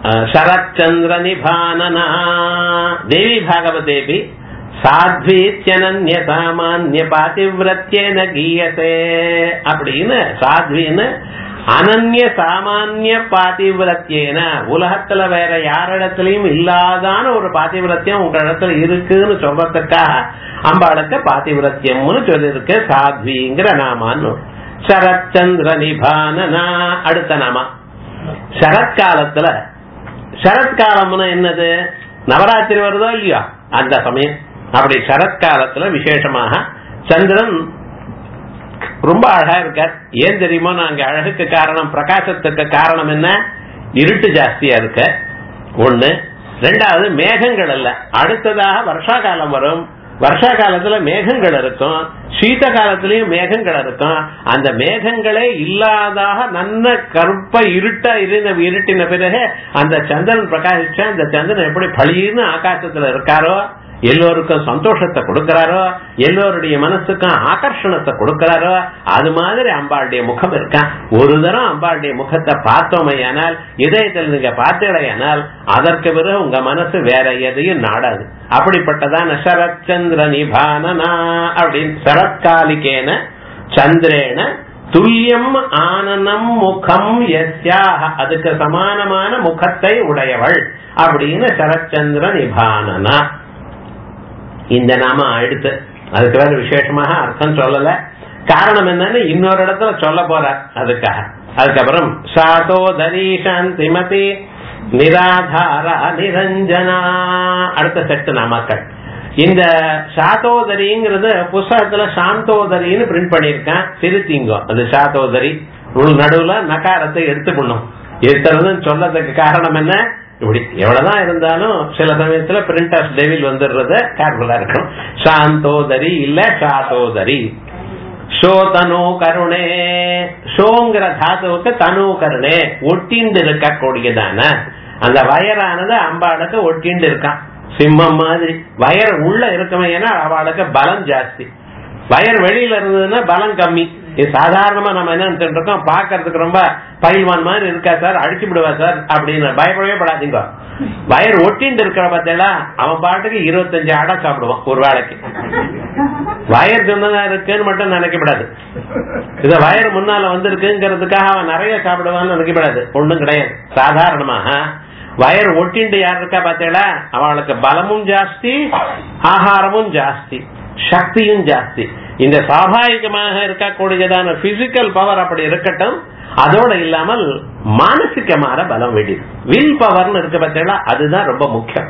சரச்சந்திர நிபானனா தேவி பாகவதேபி சாத்வீத்யனன்ய சாமான்ய பாதிவிரத்யேன கீயதே அப்படின்னு சாத்வின்னு அனன்ய சாமான்ய பாதிவிரத்யேன உலகத்துல வேற யாரிடத்திலையும் இல்லாதான ஒரு பாதிவிரத்தியம் உங்க இடத்துல இருக்குன்னு சொல்றதுக்காக அம்பாளுக்கு பாதிவிரத்தியம்னு சொல்லிருக்கு சாத்விங்கிற நாமான்னு. சரச்சந்திர நிபானனா அடுத்த நாமா. சரத்காலத்துல சரத்காலம்னு என்னது? நவராத்திரி வருதோ இல்லையோ அந்த சமயம். அப்படி சரத்காலத்துல விசேஷமாக சந்திரன் ரொம்ப அழகா இருக்கார். ஏன் தெரியுமோ? நாங்க அழகுக்கு காரணம், பிரகாசத்துக்கு காரணம் என்ன? இருட்டு ஜாஸ்தியா இருக்க ஒண்ணு. ரெண்டாவது மேகங்கள் அல்ல. அடுத்ததாக வருஷா காலம் வரும். வருஷா காலத்துல மேகங்கள் இருக்கும், சீத காலத்திலயும் மேகங்கள் இருக்கும். அந்த மேகங்களே இல்லாதாக நல்ல கருப்ப இருட்டா இருட்டின பிறகு அந்த சந்திரன் பிரகாசிச்சா அந்த சந்திரன் எப்படி பளிர்னு ஆகாசத்துல இருக்காரோ, எல்லோருக்கும் சந்தோஷத்தை கொடுக்கிறாரோ, எல்லோருடைய மனசுக்கும் ஆகர்ஷணத்தை கொடுக்கிறாரோ, அது மாதிரி அம்பாளுடைய முகம் இருக்கான். ஒரு தரம் அம்பாளுடைய முகத்தை பார்த்தோமையானால், இதயத்தில் நீங்க பார்த்தீங்களேயானால் அதற்கு பிறகு உங்க மனசு வேற எதையும் நாடாது. அப்படிப்பட்டதான சரச்சந்திர நிபானனா அப்படின்னு சரத்காலிகேன சந்திரேன துல்லியம் ஆனனம் முகம் யஸ்யாஹ அதுக்கு சமானமான முகத்தை உடையவள் அப்படின்னு சரச்சந்திர நிபானனா. இந்த நாம அடுத்து அதுக்கு வேற விசேஷமாக அர்த்தம் சொல்லல. காரணம் என்னன்னு இன்னொரு இடத்துல சொல்ல போற அதுக்காக. அதுக்கப்புறம் சாதோதரி சாந்திமதி நிராதார நிரஞ்சனா அடுத்த செட்டு நாமக்கள். இந்த சாதோதரிங்கிறது புஸ்தகத்துல சாந்தோதரின்னு பிரிண்ட் பண்ணிருக்கேன். திருத்திங்கோ அது சாதோதரி நடுவுல நகாரத்தை எடுத்துக்கணும். எடுத்துறதுன்னு சொல்லதுக்கு காரணம் என்ன? இப்படி எவ்வளவுதான் இருந்தாலும் சில சமயத்துல பிரிண்டர்ஸ் டெவில் வந்துடுறது கேர்ஃபுல்லா இருக்கணும். சாந்தோதரி இல்ல சாதோதரி. ஷோ தனு கருணே ஷோங்கிற தாத்துவுக்கு தனு கருணே ஒட்டிண்டு இருக்க கூடியதான அந்த வயரானது அம்பாளுக்கு ஒட்டிண்டு இருக்கான். சிம்மம் மாதிரி வயர் உள்ள இருக்குமே, ஏன்னா அவளுக்கு பலம் ஜாஸ்தி. வயர் வெளியில இருந்ததுன்னா பலம் கம்மி. இது சாதாரணமா நம்ம என்ன நினைச்சிட்டு இருக்கோம், பாக்கிறதுக்கு ரொம்ப பயில்வான் மாதிரி இருக்கா சார், அடிச்சு விடுவா சார் அப்படின்னு பயப்படவே படாதீங்க. வயர் ஒட்டின்னு இருக்கிற பார்த்தா அவன் பாட்டுக்கு 25 ஆடா சாப்பிடுவான் ஒரு வேளைக்கு. வயர் சொன்னதா இருக்குன்னு மட்டும் நினைக்கப்படாது. இத வயர் முன்னால வந்திருக்குங்கிறதுக்காக அவன் நிறைய சாப்பிடுவான்னு நினைக்கப்படாது. ஒண்ணும் கிடையாது. சாதாரணமாக வயர் ஒட்டிண்டு யார் இருக்கா பார்த்தீங்களா, அவளுக்கு பலமும் ஜாஸ்தி, ஆகாரமும் ஜாஸ்தி, சக்தியும் ஜாஸ்தி. இந்த சாபாவிகமாக இருக்கக்கூடியதான பிசிக்கல் பவர் அப்படி இருக்கட்டும், அதோட இல்லாமல் மானசிகமான பலம் வேண்டியது. வில் பவர்னு இருக்க பார்த்தீங்களா, அதுதான் ரொம்ப முக்கியம்.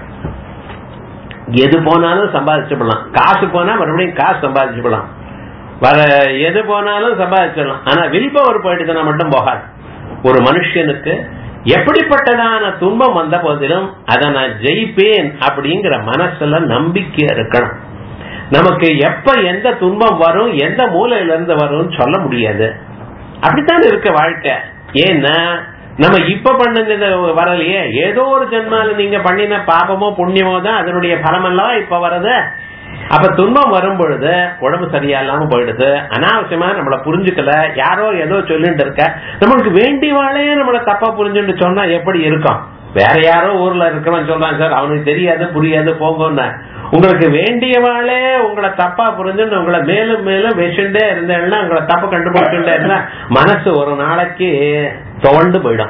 எது போனாலும் சம்பாதிச்சுடலாம், காசு போனா மறுபடியும் காசு சம்பாதிச்சுடலாம், வர எது போனாலும் சம்பாதிச்சிடலாம். ஆனா வில் பவர் போயிட்டுனா மட்டும் போகாது. ஒரு மனுஷனுக்கு எப்படிப்பட்டதான துன்பம் வந்த போதிலும் அதை நான் ஜெயிப்பேன் அப்படிங்கிற மனசுல நம்பிக்கை இருக்கணும். நமக்கு எப்ப எந்த துன்பம் வரும், எந்த மூலையில இருந்து வரும் சொல்ல முடியாது. அப்படித்தான் இருக்க வாழ்க்கை. ஏன்னா நம்ம இப்ப பண்ணது வரலையே, ஏதோ ஒரு ஜென்மால நீங்க பண்ணின பாபமோ புண்ணியமோ தான் அதனுடைய பலமெல்லாம் இப்ப வருது. அப்ப துன்பம் வரும் பொழுது உடம்பு சரியா இல்லாம போயிடுது, அனாவசியமா நம்மள புரிஞ்சுக்கல, யாரோ ஏதோ சொல்லிட்டு இருக்க, நம்மளுக்கு வேண்டியவாளே நம்மள தப்பா புரிஞ்சுட்டு சொன்னா எப்படி இருக்கும்? வேற யாரோ ஊர்ல இருக்கிறவன் சொல்றான் சார், அவனுக்கு தெரியாது புரியாது போங்கன்னு. உங்களுக்கு வேண்டியவாளே உங்களை தப்பா புரிஞ்சுன்னு உங்களை மேலும் மேலும் வச்சுட்டே இருந்தேன்னா, உங்களை தப்பு கண்டுபிடிச்சுட்டே இருந்தா மனசு ஒரு நாளைக்கு துவண்டு போயிடும்.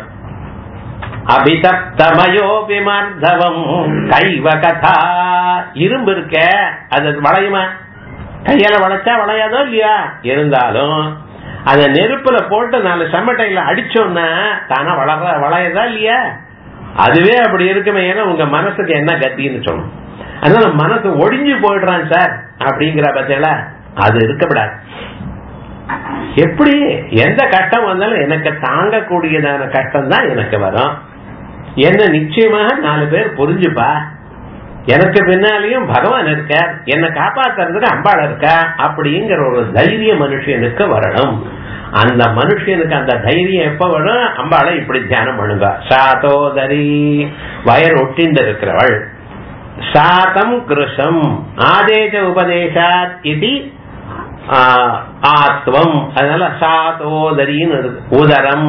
அபிதப்தமயோபி மர்தவம் கைவ கதா. இரும்பு இருக்க அது வளையுமா? கையால வளைச்சா வளையாதோ இல்லையா? இருந்தாலும் அத நெருப்புல போட்டு 4 சமட்டையில அடிச்சோம்னா தானா வளையதா இல்லையா? அதுவே அப்படி இருக்குமே. ஏன்னா உங்க மனசுக்கு என்ன கத்தின்னு சொல்லணும். அதனால மனசு ஒடிஞ்சு போயிடுறான் சார் அப்படிங்கிற பட்சல அது இருக்கப்படாது. எப்படி எந்த கஷ்டம் வந்தாலும் எனக்கு தாங்கக்கூடியதான கஷ்டம் தான் எனக்கு வரும். என்ன நிச்சயமாக 4 பேர் புரிஞ்சுப்பா, எனக்கு பின்னாலையும் பகவான் இருக்க, என்னை காப்பாத்துறதுக்கு அம்பாள் இருக்கா அப்படிங்கிற ஒரு தைரியம் மனுஷனுக்கு வரணும். அந்த மனுஷனுக்கு அந்த தைரியம் எப்ப வரும்? அம்பாளை இப்படி தியானம் பண்ணுங்க. சாதோதரி வயர் ஒட்டிண்டு இருக்கிறவள். சாதம் கிருஷம் ஆதேச உபதேசாத் இது ஆத்வம். அதனால சாதோதரின்னு உதரம்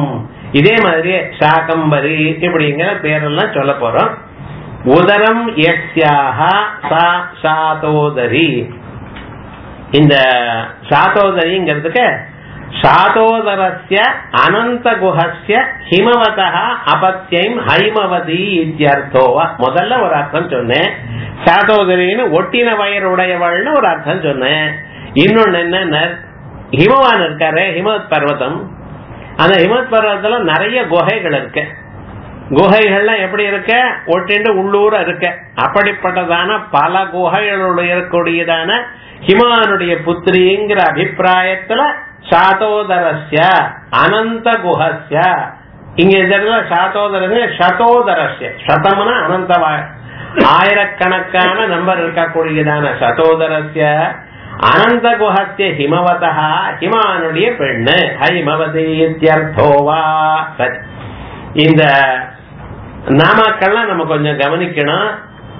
இதே மாதிரி சாகம்பரி இப்படிங்கிற பேரெல்லாம் சொல்ல போறோம். உதரம் யஸ்யாஹ சா சாதோதரி. இந்த சாதோதரிங்கிறதுக்கு சாதோதரஸ்ய அனந்த குஹஸ்ய ஹிமவதः அபத்யம் ஹைமவதி இத்யர்த்தோவா. முதல்ல ஒரு அர்த்தம் சொன்னேன், சாதோதரின்னு ஒட்டின வயருடையவள்னு ஒரு அர்த்தம் சொன்னேன். இன்னொன்னு என்ன, ஹிமவான் இருக்காரு, ஹிமவத் பர்வதம். அந்த ஹிமவத் பர்வதத்துல நிறைய குகைகள் இருக்கு. குகைகள்லாம் எப்படி இருக்க, ஒட்டிண்டு உள்ளூர இருக்க. அப்படிப்பட்டதான பல குகைகளுடைய இருக்கக்கூடியதான ஹிமவானுடைய புத்திரிங்கிற அபிப்பிராயத்துல சாதோதரஸ்ய அனந்த குஹஸ்ய. இங்க இந்த சாதோதரஸ்ய சதோதரஸ்ய, சதம்னா அனந்த ஆயிரக்கணக்கான நம்பர் இருக்கக்கூடியதான சதோதரஸ்ய அனந்த குஹஸ்ய ஹிமவதா, ஹிமவானுடைய பெண்ணு ஹைமவதி இத்யர்த்தோவா. சரி, இந்த நாமாக்கள்லாம் நம்ம கொஞ்சம் கவனிக்கணும்.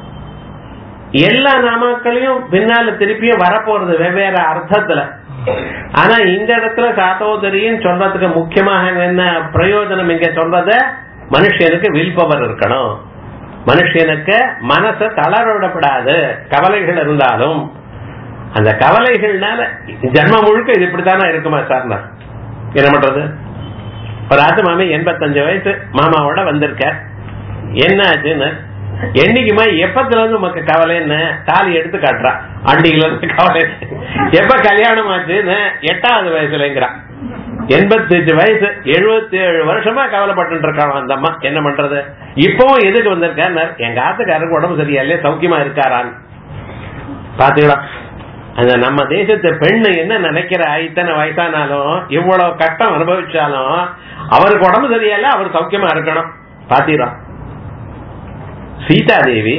எல்லா நாமாக்களையும் பின்னால திருப்பியும் வரப்போறது வெவ்வேறு அர்த்தத்துல. ஆனா இந்த இடத்துல சாதோதரின்னு சொல்றதுக்கு முக்கியமாக என்ன பிரயோஜனம் இங்க சொல்றத, மனுஷனுக்கு வில் பவர் இருக்கணும். மனுஷனுக்கு மனசை தளர விடப்படாது. கவலைகள் இருந்தாலும் அந்த கவலைகள்னால ஜன்மம் முழுக்க இது இப்படித்தானே இருக்குமா சார்? என்ன பண்றது? ஒரு ஆத்து மாமி 85 வயசு மாமாவோட வந்திருக்க. என்ன ஆச்சுன்னு, என்னைக்குமா எப்பத்துல இருந்து உமக்கு கவலைன்னு தாலி எடுத்து காட்டுறா. அண்டியில இருந்து கவலை. எப்ப கல்யாணம் ஆச்சுன்னு 8வது வயசுலங்கிறா. 85 வயசு, 77 வருஷமா கவலைப்பட்டு இருக்காங்க அந்த அம்மா. என்ன பண்றது? இப்பவும் எதுக்கு வந்திருக்காரு, எங்க ஆத்துக்காரருக்கு உடம்பு சரியா இல்லையா, சௌக்கியமா இருக்காரான்னு பாத்தீங்களா? அந்த நம்ம தேசத்து பெண்ணு என்ன நினைக்கிற, இத்தனை வயசானாலும் இவ்வளவு கஷ்டம் அனுபவிச்சாலும் அவருக்கு உடம்பு சரியில்லை, அவர் சௌக்கியமா இருக்கணும். பாத்தீங்களா? சீதாதேவி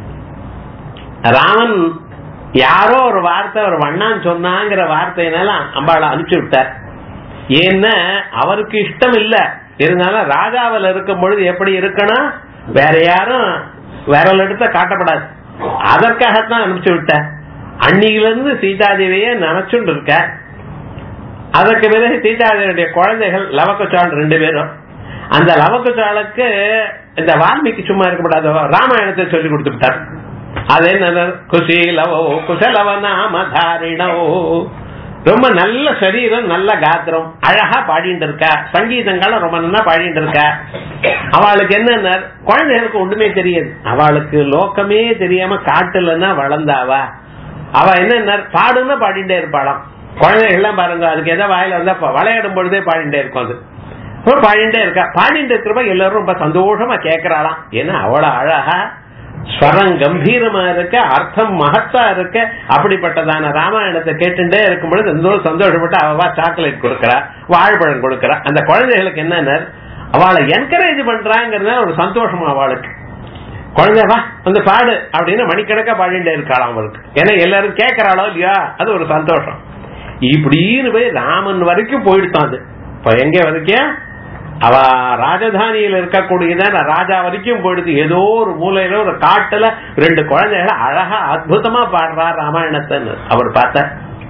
ராமன் யாரோ ஒரு வார்த்தை ஒரு வண்ணான்னு சொன்னாங்கிற வார்த்தையினால அம்பாளை அனுப்பிச்சு விட்டார். ஏன்னா அவருக்கு இஷ்டம் இல்ல. இருந்தாலும் ராஜாவில் இருக்கும் பொழுது எப்படி இருக்கணும், வேற யாரும் விரல் எடுத்த காட்டப்படாது. அதற்காகத்தான் அனுப்பிச்சு விட்டார். அன்னிலிருந்து சீதாதேவிய நினைச்சுட்டு இருக்க. அதற்கு பிறகு சீதாதேவியுடைய குழந்தைகள் லவகுச்சாள் 2 பேரும். அந்த லவகுச்சாளுக்கு இந்த வால்மீகி சும்மா இருக்கப்படாத ராமாயணத்தை சொல்லி கொடுத்து விட்டார். அது என்ன, குஷீலவோ குசலவ நாமதாரிணோ, ரொம்ப நல்ல சரீரம், நல்ல காத்திரம், அழகா பாடிட்டு இருக்கா. சங்கீதங்களும் ரொம்ப நல்லா பாடிட்டு இருக்கா. அவளுக்கு என்ன, குழந்தைகளுக்கு ஒண்ணுமே தெரியாது. அவளுக்கு லோக்கமே தெரியாம காட்டுலன்னா வளர்ந்தாவா. அவ என்ன பாடுன்னா பாடிட்டே இருப்பாளாம். குழந்தைகள்லாம் பாருங்க, அதுக்கு எதாவது வாயில வந்தா விளையாடும் பொழுதே பாடிட்டே இருக்கும். அது பாடிட்டே இருக்கா. பாடிட்டு இருக்கிறப்ப எல்லாரும் ரொம்ப சந்தோஷமா கேட்கறாளாம். ஏன்னா அவ்வளவு அழகா ஸ்வரம் கம்பீரமா இருக்க, அர்த்தம் மகத்தா இருக்க. அப்படிப்பட்டதான ராமாயணத்தை கேட்டுட்டே இருக்கும் பொழுது சந்தோஷப்பட்டு அவ சாக்லேட் கொடுக்கறா, வாழைப்பழம் கொடுக்கறா. அந்த குழந்தைகளுக்கு என்ன, அவளை என்கரேஜ் பண்றாங்கிறதுனால ஒரு சந்தோஷமா அவளுக்கு. குழந்தைவா வந்து பாடு அப்படின்னு மணிக்கணக்கா பாடிட்டே இருக்காளாம் அவளுக்கு. ஏன்னா எல்லாரும் கேட்கறாளோ இல்லையா, அது ஒரு சந்தோஷம். இப்படின்னு போய் ராமன் வரைக்கும் போயிடுத்தான். அது இப்ப எங்க வரைக்கும், அவ ராஜதானியில இருக்கக்கூடியதான் ராஜா வரைக்கும் போயிடுது. ஏதோ ஒரு மூலையில ஒரு காட்டுல 2 குழந்தைகளை அழகா அற்புதமா பாடுறா ராமாயணத்தை. அவர் பார்த்த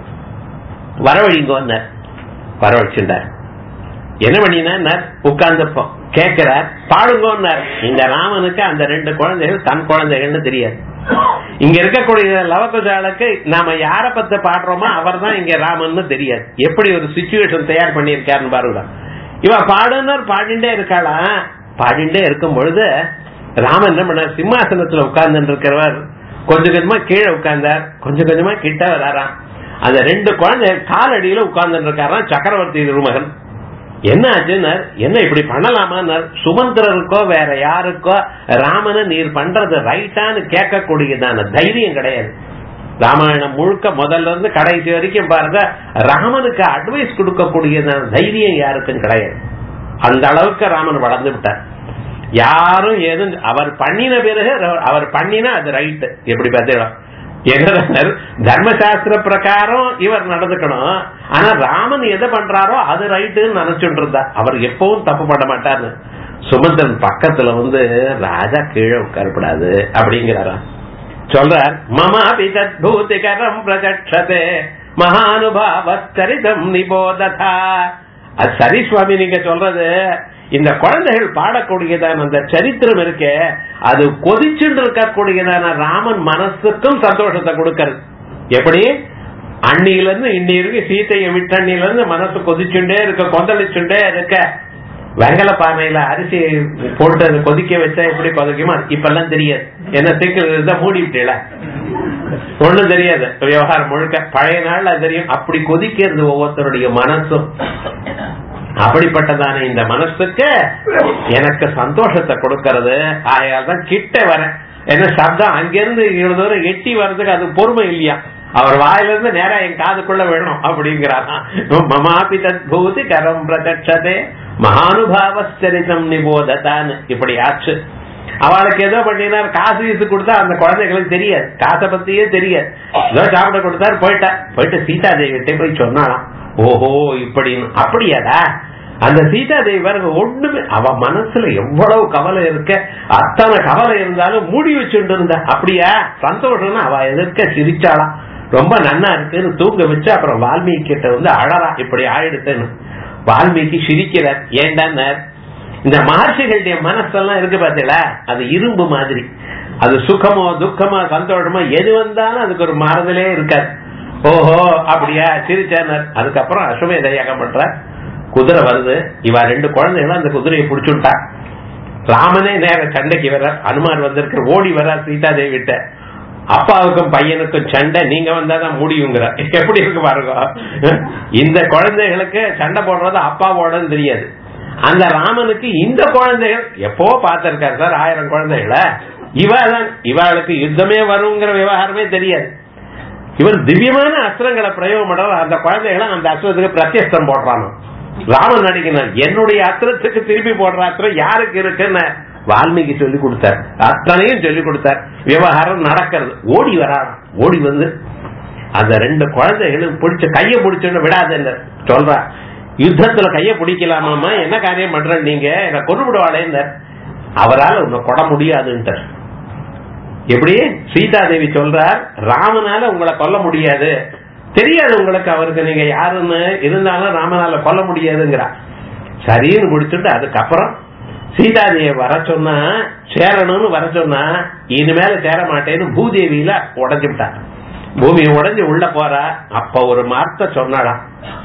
வரவழிங்க வரவழைச்சுட்டார். என்ன பண்ணினா உட்கார்ந்து கேட்கிறார், பாடுங்கன்னார். இந்த ராமனுக்கு அந்த 2 குழந்தைகள் தன் குழந்தைகள்னு தெரியாது. இங்க இருக்கக்கூடிய லவகுஜாளுக்கு நாம யார பத்தி பாடுறோமோ அவர் தான் இங்க ராமன்னு தெரியாது. எப்படி ஒரு சிச்சுவேஷன் தயார் பண்ணிருக்காருன்னு பாருங்க. இவ பாடுனர் பாடிண்டே இருக்காளா. பாடிண்டே இருக்கும் பொழுது ராமன் என்ன பண்ணார், சிம்மாசனத்துல உட்கார்ந்து இருக்கிறவர் கொஞ்சம் கொஞ்சமா கீழே உட்கார்ந்தார். கொஞ்சம் கொஞ்சமா கிட்ட வராராம். அந்த 2 குழந்தை காலடியில உட்கார்ந்து இருக்காராம் சக்கரவர்த்தி திருமகன். என்ன ஆச்சுன்னா, என்ன இப்படி பண்ணலாமா, சுமந்திரருக்கோ வேற யாருக்கோ ராமனை நீர் பண்றது ரைட்டான்னு கேட்கக்கூடியதான தைரியம் கிடையாது. ராமாயணம் முழுக்க முதல்ல இருந்து கடைசி வரைக்கும் பாருங்க, ராமனுக்கு அட்வைஸ் கொடுக்கக்கூடியதான தைரியம் யாருக்கும் கிடையாது. அந்த அளவுக்கு ராமன் வளர்ந்து விட்டார். யாரும் ஏதும் அவர் பண்ணின பிறகு அவர் பண்ணினா அது ரைட்டு. எப்படி பார்த்தீங்களா, தர்மசாஸ்திர பிரகாரம் இவர் நடந்துக்கணும். ஆனா ராமன் எதை பண்றாரோ அது ரைட்டுன்னு நினைச்சுட்டு இருந்தா. அவர் எப்பவும் தப்பு பண்ண மாட்டாரு. சுமந்திரன் பக்கத்துல வந்து ராஜா கீழே உட்காரப்படாது அப்படிங்கிறாரா சொல்றார். மமாபி தத்பூதிகரம் பிரஜக்ஷதே மகானுபாவ சரிதம் நிபோததா. அது சரி சுவாமி, நீங்க சொல்றது இந்த குழந்தைகள் பாடக்கூடியதான அந்த சரித்திரம் இருக்க அது கொதிச்சுட்டு இருக்கக்கூடியதான ராமன் மனசுக்கும் சந்தோஷத்தை கொடுக்கறது. எப்படி அன்னியில இருந்து இன்னி இருக்கு சீத்தையை விட்டு அண்ணில இருந்து மனசு கொதிச்சுட்டே இருக்க, கொந்தளிச்சுட்டே இருக்க. வெங்கல பானையில அரிசி போட்டு அதை கொதிக்க வச்சா எப்படி கொதிக்குமா இப்ப எல்லாம் தெரியாது. என்ன சீக்கிரம் மூடி விட்டீங்களா ஒண்ணும் தெரியாது. விவகாரம் முழுக்க பழைய நாள் அது தெரியும். அப்படி கொதிக்கிறது ஒவ்வொருத்தருடைய மனசும். அப்படிப்பட்டதான இந்த மனசுக்கு எனக்கு சந்தோஷத்தை கொடுக்கறது. ஆயால்தான் கிட்ட வர என்ன சப்தம் அங்கிருந்து இவ்வளவு தூரம் எட்டி வர்றதுக்கு அது பொறுமை இல்லையா. அவர் வாயிலிருந்து நேரா என் காதுக்குள்ள வேணும் அப்படிங்கிறாரா. மமாபி தத்பூதி கரம் பிரதட்சதே மகானுபாவச்சரிதம் நிபோதத்தான்னு இப்படி ஆச்சு. அவளுக்கு ஏதோ பண்ணினார், காசு வீசு கொடுத்தா அந்த குழந்தைகளுக்கு தெரியாது, காசை பத்தியே தெரியாது. ஏதோ சாப்பிட கொடுத்தாரு, போயிட்டு சீதாதேவிட்டே போய் சொன்னாலாம். ஓஹோ இப்படின்னு. அப்படியாடா அந்த சீதாதேவி பாருங்க ஒண்ணுமே அவ மனசுல எவ்வளவு கவலை இருக்க, அத்தனை கவலை இருந்தாலும் மூடி வச்சுட்டு இருந்தா. அப்படியா சந்தோஷம்னு அவ எதிர்க்க சிரிச்சாலாம். ரொம்ப நன்னா இருக்குன்னு தூங்க வச்சு அப்புறம் வால்மீகி கிட்ட வந்து அழறா இப்படி ஆயிடுத்துன்னு. வால்மீகி சிரிக்கிறார். ஏண்டான்னு இந்த மகர்ஷிகளுடைய மனசெல்லாம் இருக்கு பாத்தீங்களா, அது இரும்பு மாதிரி. அது சுகமோ துக்கமோ சந்தோஷமோ எது வந்தாலும் அதுக்கு ஒரு மாறுதலே இருக்காது. ஓஹோ அப்படியா சிரிச்சார். அதுக்கப்புறம் அஸ்வமேத யாகம் பண்ற, குதிரை வருது. இவ 2 குழந்தைகளும் அந்த குதிரையை பிடிச்சுட்டா. ராமனே நேர சண்டைக்கு வர, அனுமார் வந்திருக்கிற ஓடி வர சீதாதேவி கிட்ட. அப்பாவுக்கும் பையனுக்கும் சண்டை, நீங்க வந்தாதான் முடியுங்கிற. எப்படி இருக்கு பாருங்க. இந்த குழந்தைகளுக்கு சண்டை போடுறது அப்பாவோடன்னு தெரியாது. அந்த ராமனுக்கு இந்த குழந்தைகள் எப்போ பார்த்திருக்காரு சார் 1000 குழந்தைகளை. இவளுக்கு யுத்தமே வருங்கிற விவகாரமே தெரியாது. இவன் திவ்யமான அஸ்திரங்களை பிரயோகம் பண்ற அந்த குழந்தைகளை அந்த அஸ்திரத்துக்கு பிரத்யஸ்தம் போடுறானோ. ராமன் நடிக்கிறார், என்னுடைய அஸ்திரத்துக்கு திருப்பி போடுற அஸ்திரம் யாருக்கு இருக்குன்னு வால்மீகி சொல்லி கொடுத்தார். அத்தனையும் சொல்லி கொடுத்தார். விவகாரம் நடக்கிறது. ஓடி வரான். ஓடி வந்து அந்த 2 குழந்தைகளும் பிடிச்ச கைய பிடிச்சு விடாத சொல்ற. யுத்தத்துல கைய பிடிக்கலாமா, என்ன காரியம் பண்ற நீங்க, என்ன கொண்டு விடுவாளேன்னு. அவரால் உன்னை கொட முடியாதுன்ட்டு. எப்படி சீதாதேவி சொல்றார், ராமனால உங்களை கொல்ல முடியாது, தெரியாது உங்களுக்கு அவருக்கு நீங்க யாருன்னு, இருந்தாலும் ராமனால கொல்ல முடியாதுங்கிறா. சரின்னு முடிச்சுட்டு அதுக்கப்புறம் சீதாதேவி வர சொன்னா, சேரணும்னு வர சொன்னா, இனிமேல சேர மாட்டேன்னு பூதேவியில உடஞ்சு விட்டா. பூமி உடஞ்சு உள்ள போறா. அப்ப ஒரு வார்த்தை சொன்னாடா,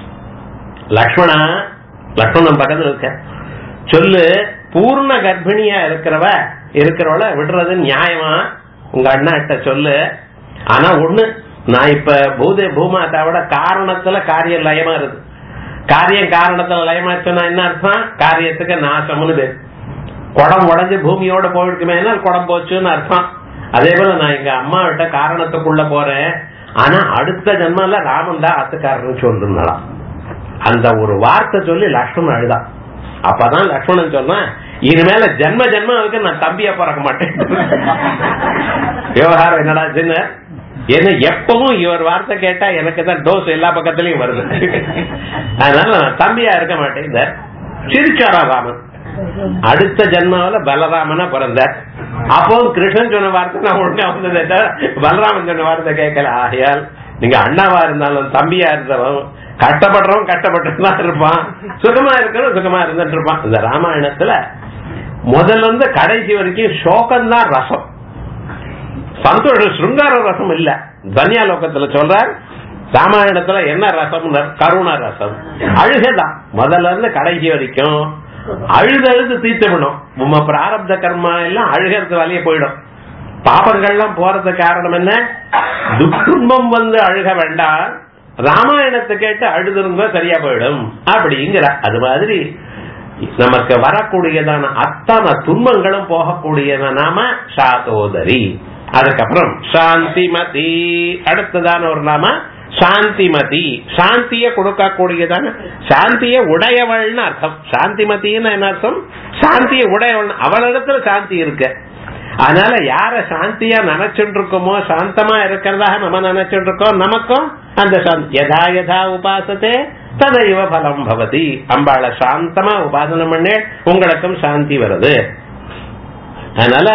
லக்ஷ்மணன் பக்கத்துல இருக்க சொல்லு, பூர்ண கர்ப்பிணியா இருக்கிறவள விடுறது நியாயமா உங்க அண்ணா கிட்ட சொல்லு. ஆனா ஒண்ணு, நான் இப்ப பூமாதாவோட காரணத்துல காரியம் லயமா இருக்கு. காரியம் காரணத்துல லயமாச்சுன்னா என்ன அர்த்தம், காரியத்துக்கு நாசம்னு பேர். குடம் உடஞ்சு பூமியோட போயிருக்குமே குடம் போச்சுன்னு அர்த்தம். அதே போல நான் எங்க அம்மா விட்ட காரணத்துக்குள்ள போறேன், ஆனா அடுத்த ஜென்மல ராமன் தான் ஆத்துக்காரன்னு சொல்றான். அந்த ஒரு வார்த்தை சொல்லி லக்ஷ்மணன் அழுதான். அப்பதான் லக்ஷ்மணன் சொன்னா, இனிமேல ஜென்ம ஜென்மாவுக்கு நான் தம்பியா பிறக்க மாட்டேன். விவகாரம் என்னடா சின்ன, என்ன எப்பவும் இவர் வார்த்தை கேட்டா எனக்கு தான் டோஸ் எல்லா பக்கத்திலயும் வருது. அதனால நான் தம்பியா இருக்க மாட்டேன். சிரிச்சாரா ராமன். அடுத்த ஜென்மாவில பலராமனா பிறந்தார். அப்போ கிருஷ்ணன் சொன்ன வார்த்தை நான் ஒழுங்கா வந்தது, பலராமன் சொன்ன வார்த்தை கேட்கல. ஆகையால் நீங்க அண்ணாவா இருந்தாலும் தம்பியா இருந்தவன் கஷ்டப்படுறவன் கஷ்டப்பட்டு இருப்பான், சுகமா இருக்கணும் சுகமா இருந்துட்டு இருப்பான். இந்த ராமாயணத்துல முதல்ல இருந்து கடைசி வரைக்கும் சோகம்தான் ரசம், சந்தோஷம் சிருங்கார ரசம் இல்ல. தன்யாலோகத்துல சொல்றார், ராமாயணத்துல என்ன ரசம், கருணா ரசம், அழுகதான். முதல்ல இருந்து கடைசி வரைக்கும் அழுது தீர்த்துவிடும். உம்ம பிராரப்த கர்மா எல்லாம் அழுகிறது வழியே போயிடும். பாபங்கள்லாம் போறது காரணம் என்ன, துன்பம் வந்து அழுக வேண்டாம், ராமாயணத்தை கேட்டு அழுதுருந்தா சரியா போயிடும் அப்படிங்கிற. அது மாதிரி நமக்கு வரக்கூடியதான அத்தனை துன்பங்களும் போகக்கூடியத நாம சாதோதரி. அதுக்கப்புறம் சாந்திமதி, அடுத்ததான ஒரு நாம சாந்திமதி, சாந்திய கொடுக்கக்கூடியதான, சாந்திய உடையவள்னு அர்த்தம். சாந்திமதின்னு என்ன அர்த்தம், சாந்திய உடையவள், அவளிடத்துல சாந்தி இருக்கு. அதனால யார சாந்தியா நினைச்சுட்டு இருக்கோமோ, சாந்தமா இருக்கிறதாக நம்ம நினைச்சுட்டு இருக்கோம், நமக்கும் அந்த யதா யதா உபாசத்தே ததைவ பலம் பவதி. அம்பாள சாந்தமா உபாசனம் பண்ண உங்களுக்கும் சாந்தி வருது. அதனால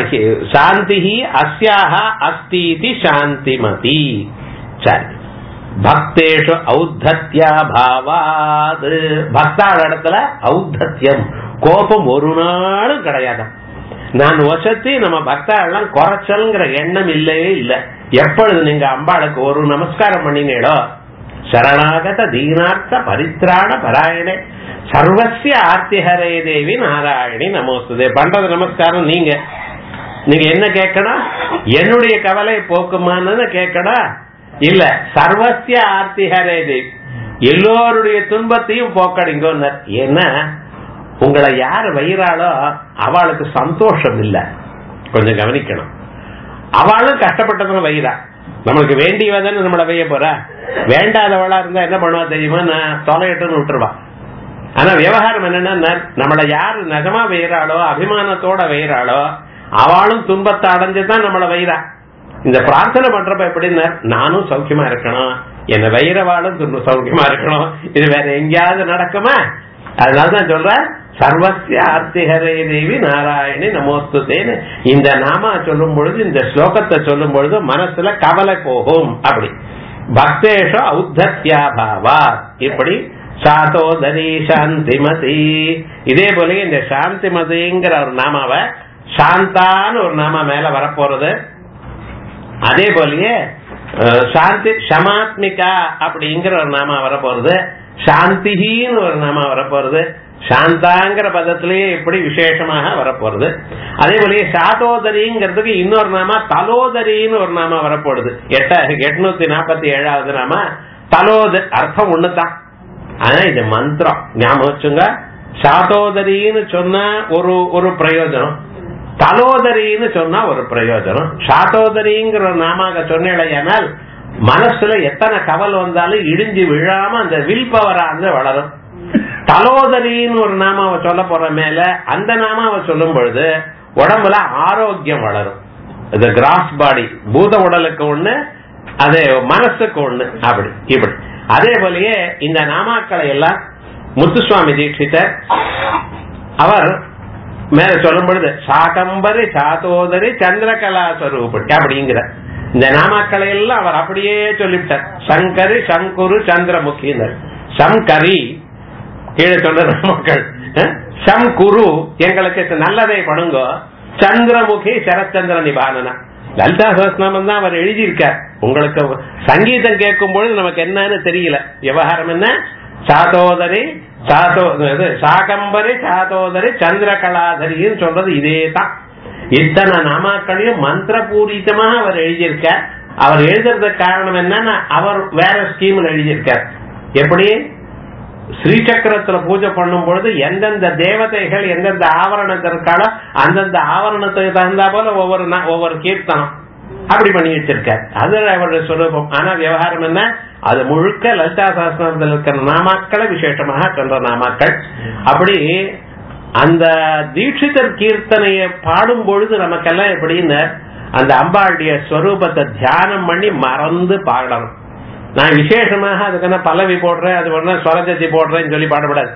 சாந்தி அஸ்யாக அஸ்தி சாந்திமதி. சரி, பக்தேஷு ஔத்தத்யா பாவாத், பக்தாள் இடத்துல ஔத்தத்யம் கோபம் ஒரு நாளும் கிடையாது. நான் வசத்தி நம்ம பக்தாள்லாம் குறைச்சல்ங்கிற எண்ணம் இல்லவே இல்லை. எப்பொழுது நீங்க அம்பாளுக்கு ஒரு நமஸ்காரம் பண்ணினீங்களோ, சரணாகத தீனார்த்த பரித்ராண பராயணே சர்வசிய ஆர்த்திஹரே தேவி நாராயணி நமோஸ்துதே பண்றது நமஸ்காரம். நீங்க என்ன கேட்கணும்? என்னுடைய கவலை போக்குமான்னு கேட்கணும் இல்ல, சர்வசிய ஆர்த்திஹரே தேவி எல்லோருடைய துன்பத்தையும் போக்கடிங்க. ஏன்னா உங்களை யார் வயிறாளோ அவளுக்கு சந்தோஷம் இல்ல, கொஞ்சம் கவனிக்கணும். அவளும் கஷ்டப்பட்டதுன்னு வயிறா, நம்மளுக்கு வேண்டியவதானே நம்மள வைய போற. வேண்டாதவளா இருந்தா என்ன பண்ணுவா தெரியுமா? நான் தொலையிட்டுன்னு விட்டுருவா. ஆனா விவகாரம் என்னன்னா, நம்மள யாரு நிஜமா வயிறாளோ அபிமானத்தோட வயிறாளோ அவளும் துன்பத்தை அடைஞ்சுதான் நம்மள வயிறா. இந்த பிரார்த்தனை பண்றப்ப எப்படின்னா, நானும் சௌக்கியமா இருக்கணும், என்ன வயிறவாளும் சௌக்கியமா இருக்கணும், இது வேற எங்கேயாவது நடக்குமா? அதனாலதான் சொல்ற சர்வசிய ஆர்த்திஹரே தேவி நாராயணி நமோஸ்துதேன்னு இந்த நாமா சொல்லும் பொழுது, இந்த ஸ்லோகத்தை சொல்லும் பொழுது மனசுல கவலை போகும். அப்படி பக்தேஷு ஔத்தத்யா பாவா, இப்படி சாதோதரி சாந்திமதி. இதே போல இந்த சாந்திமதிங்கிற ஒரு நாமாவை சாந்தான்னு ஒரு நாம மேல வரப்போறது. அதே போலயே சாந்தி சமாத்மிகா அப்படிங்கிற ஒரு நாம வரப்போறது, சாந்தின்னு ஒரு நாம வரப்போறது, சாந்தாங்கிற பதத்திலேயே இப்படி விசேஷமாக வரப்போறது. அதே போலயே சாதோதரிங்கிறதுக்கு இன்னொரு நாம தலோதரின்னு ஒரு நாம வரப்போடுது. 847வது நாம தலோத, அர்த்தம் ஒண்ணுதான். ஆனா இது மந்திரம் ஞாபகம் வச்சுங்க. சாதோதரின்னு சொன்னா ஒரு பிரயோஜனம், தலோதரின்னு சொன்னா ஒரு பிரயோஜனம். சாதோதரிங்கிற ஒரு நாமாக சொன்னால் மனசுல எத்தனை கவல் வந்தாலும் இடிஞ்சு விழாம அந்த வில் பவரா வளரும். தலோதரின்னு ஒரு நாமாவை சொல்ல போற மேல அந்த நாமாவை சொல்லும் பொழுது உடம்புல ஆரோக்கியம் வளரும். இது கிராஸ் பாடி, பூத உடலுக்கு ஒண்ணு, அதே மனசுக்கு ஒண்ணு, அப்படி இப்படி. அதே போலயே இந்த நாமாக்களை எல்லாம் முத்துசுவாமி தீட்சிதர் அவர் மேல சொல்லும் பொழுது சாகம்பரி சாதோதரி சந்திரகலா ஸ்வரூபி அப்படிங்கிற இந்த நாமாக்களை எல்லாம் அவர் அப்படியே சொல்லிவிட்டார். சங்கரி சங்குரு சந்திரமுகினர். சங்கரி கீழே சொல்ற நாமக்கள், சங்குரு எங்களுக்கு நல்லதை பண்ணுங்க, சந்திரமுகி சரச்சந்திர நிபானனா. லலிதா சஹஸ்ரநாமம் தான் அவர் எழுதியிருக்கார். உங்களுக்கு சங்கீதம் கேட்கும் பொழுது நமக்கு என்னன்னு தெரியல, விவகாரம் என்ன? சாதோதரி சாகம்பரி சாதோதரி சந்திரகலாதரின்னு சொல்றது இதே தான். இத்தனை நாமாக்களையும் மந்திர பூரிதமாக அவர் எழுதியிருக்கார். அவர் எழுதுறதுக்கு காரணம் என்னன்னா, அவர் வேற ஸ்கீம்ல எழுதியிருக்கார். எப்படி ஸ்ரீசக்கரத்துல பூஜை பண்ணும் பொழுது எந்தெந்த தேவதைகள் எந்தெந்த ஆவரணத்திற்கால அந்தந்த ஆவரணத்துக்கு தகுந்தா போல ஒவ்வொரு கீர்த்தனம் அப்படி பண்ணி வச்சிருக்கார். அது அவருடைய சுரூபம். ஆனா விவகாரம் என்ன, அது முழுக்க லலிதா சஹஸ்ரநாமத்தில் இருக்கிற நாமாக்களை விசேஷமாக சொல்ற நாமாக்கள். அப்படி அந்த தீட்சிதர் கீர்த்தனையை பாடும் பொழுது நமக்கெல்லாம் எப்படின்னு அந்த அம்பாளுடைய ஸ்வரூபத்தை தியானம் பண்ணி மறந்து பாடணும். நான் விசேஷமாக அதுக்கு பல்லவி போடுறேன், அது ஒண்ணு ஸ்வரஜதி போடுறேன்னு சொல்லி பாடப்படாது.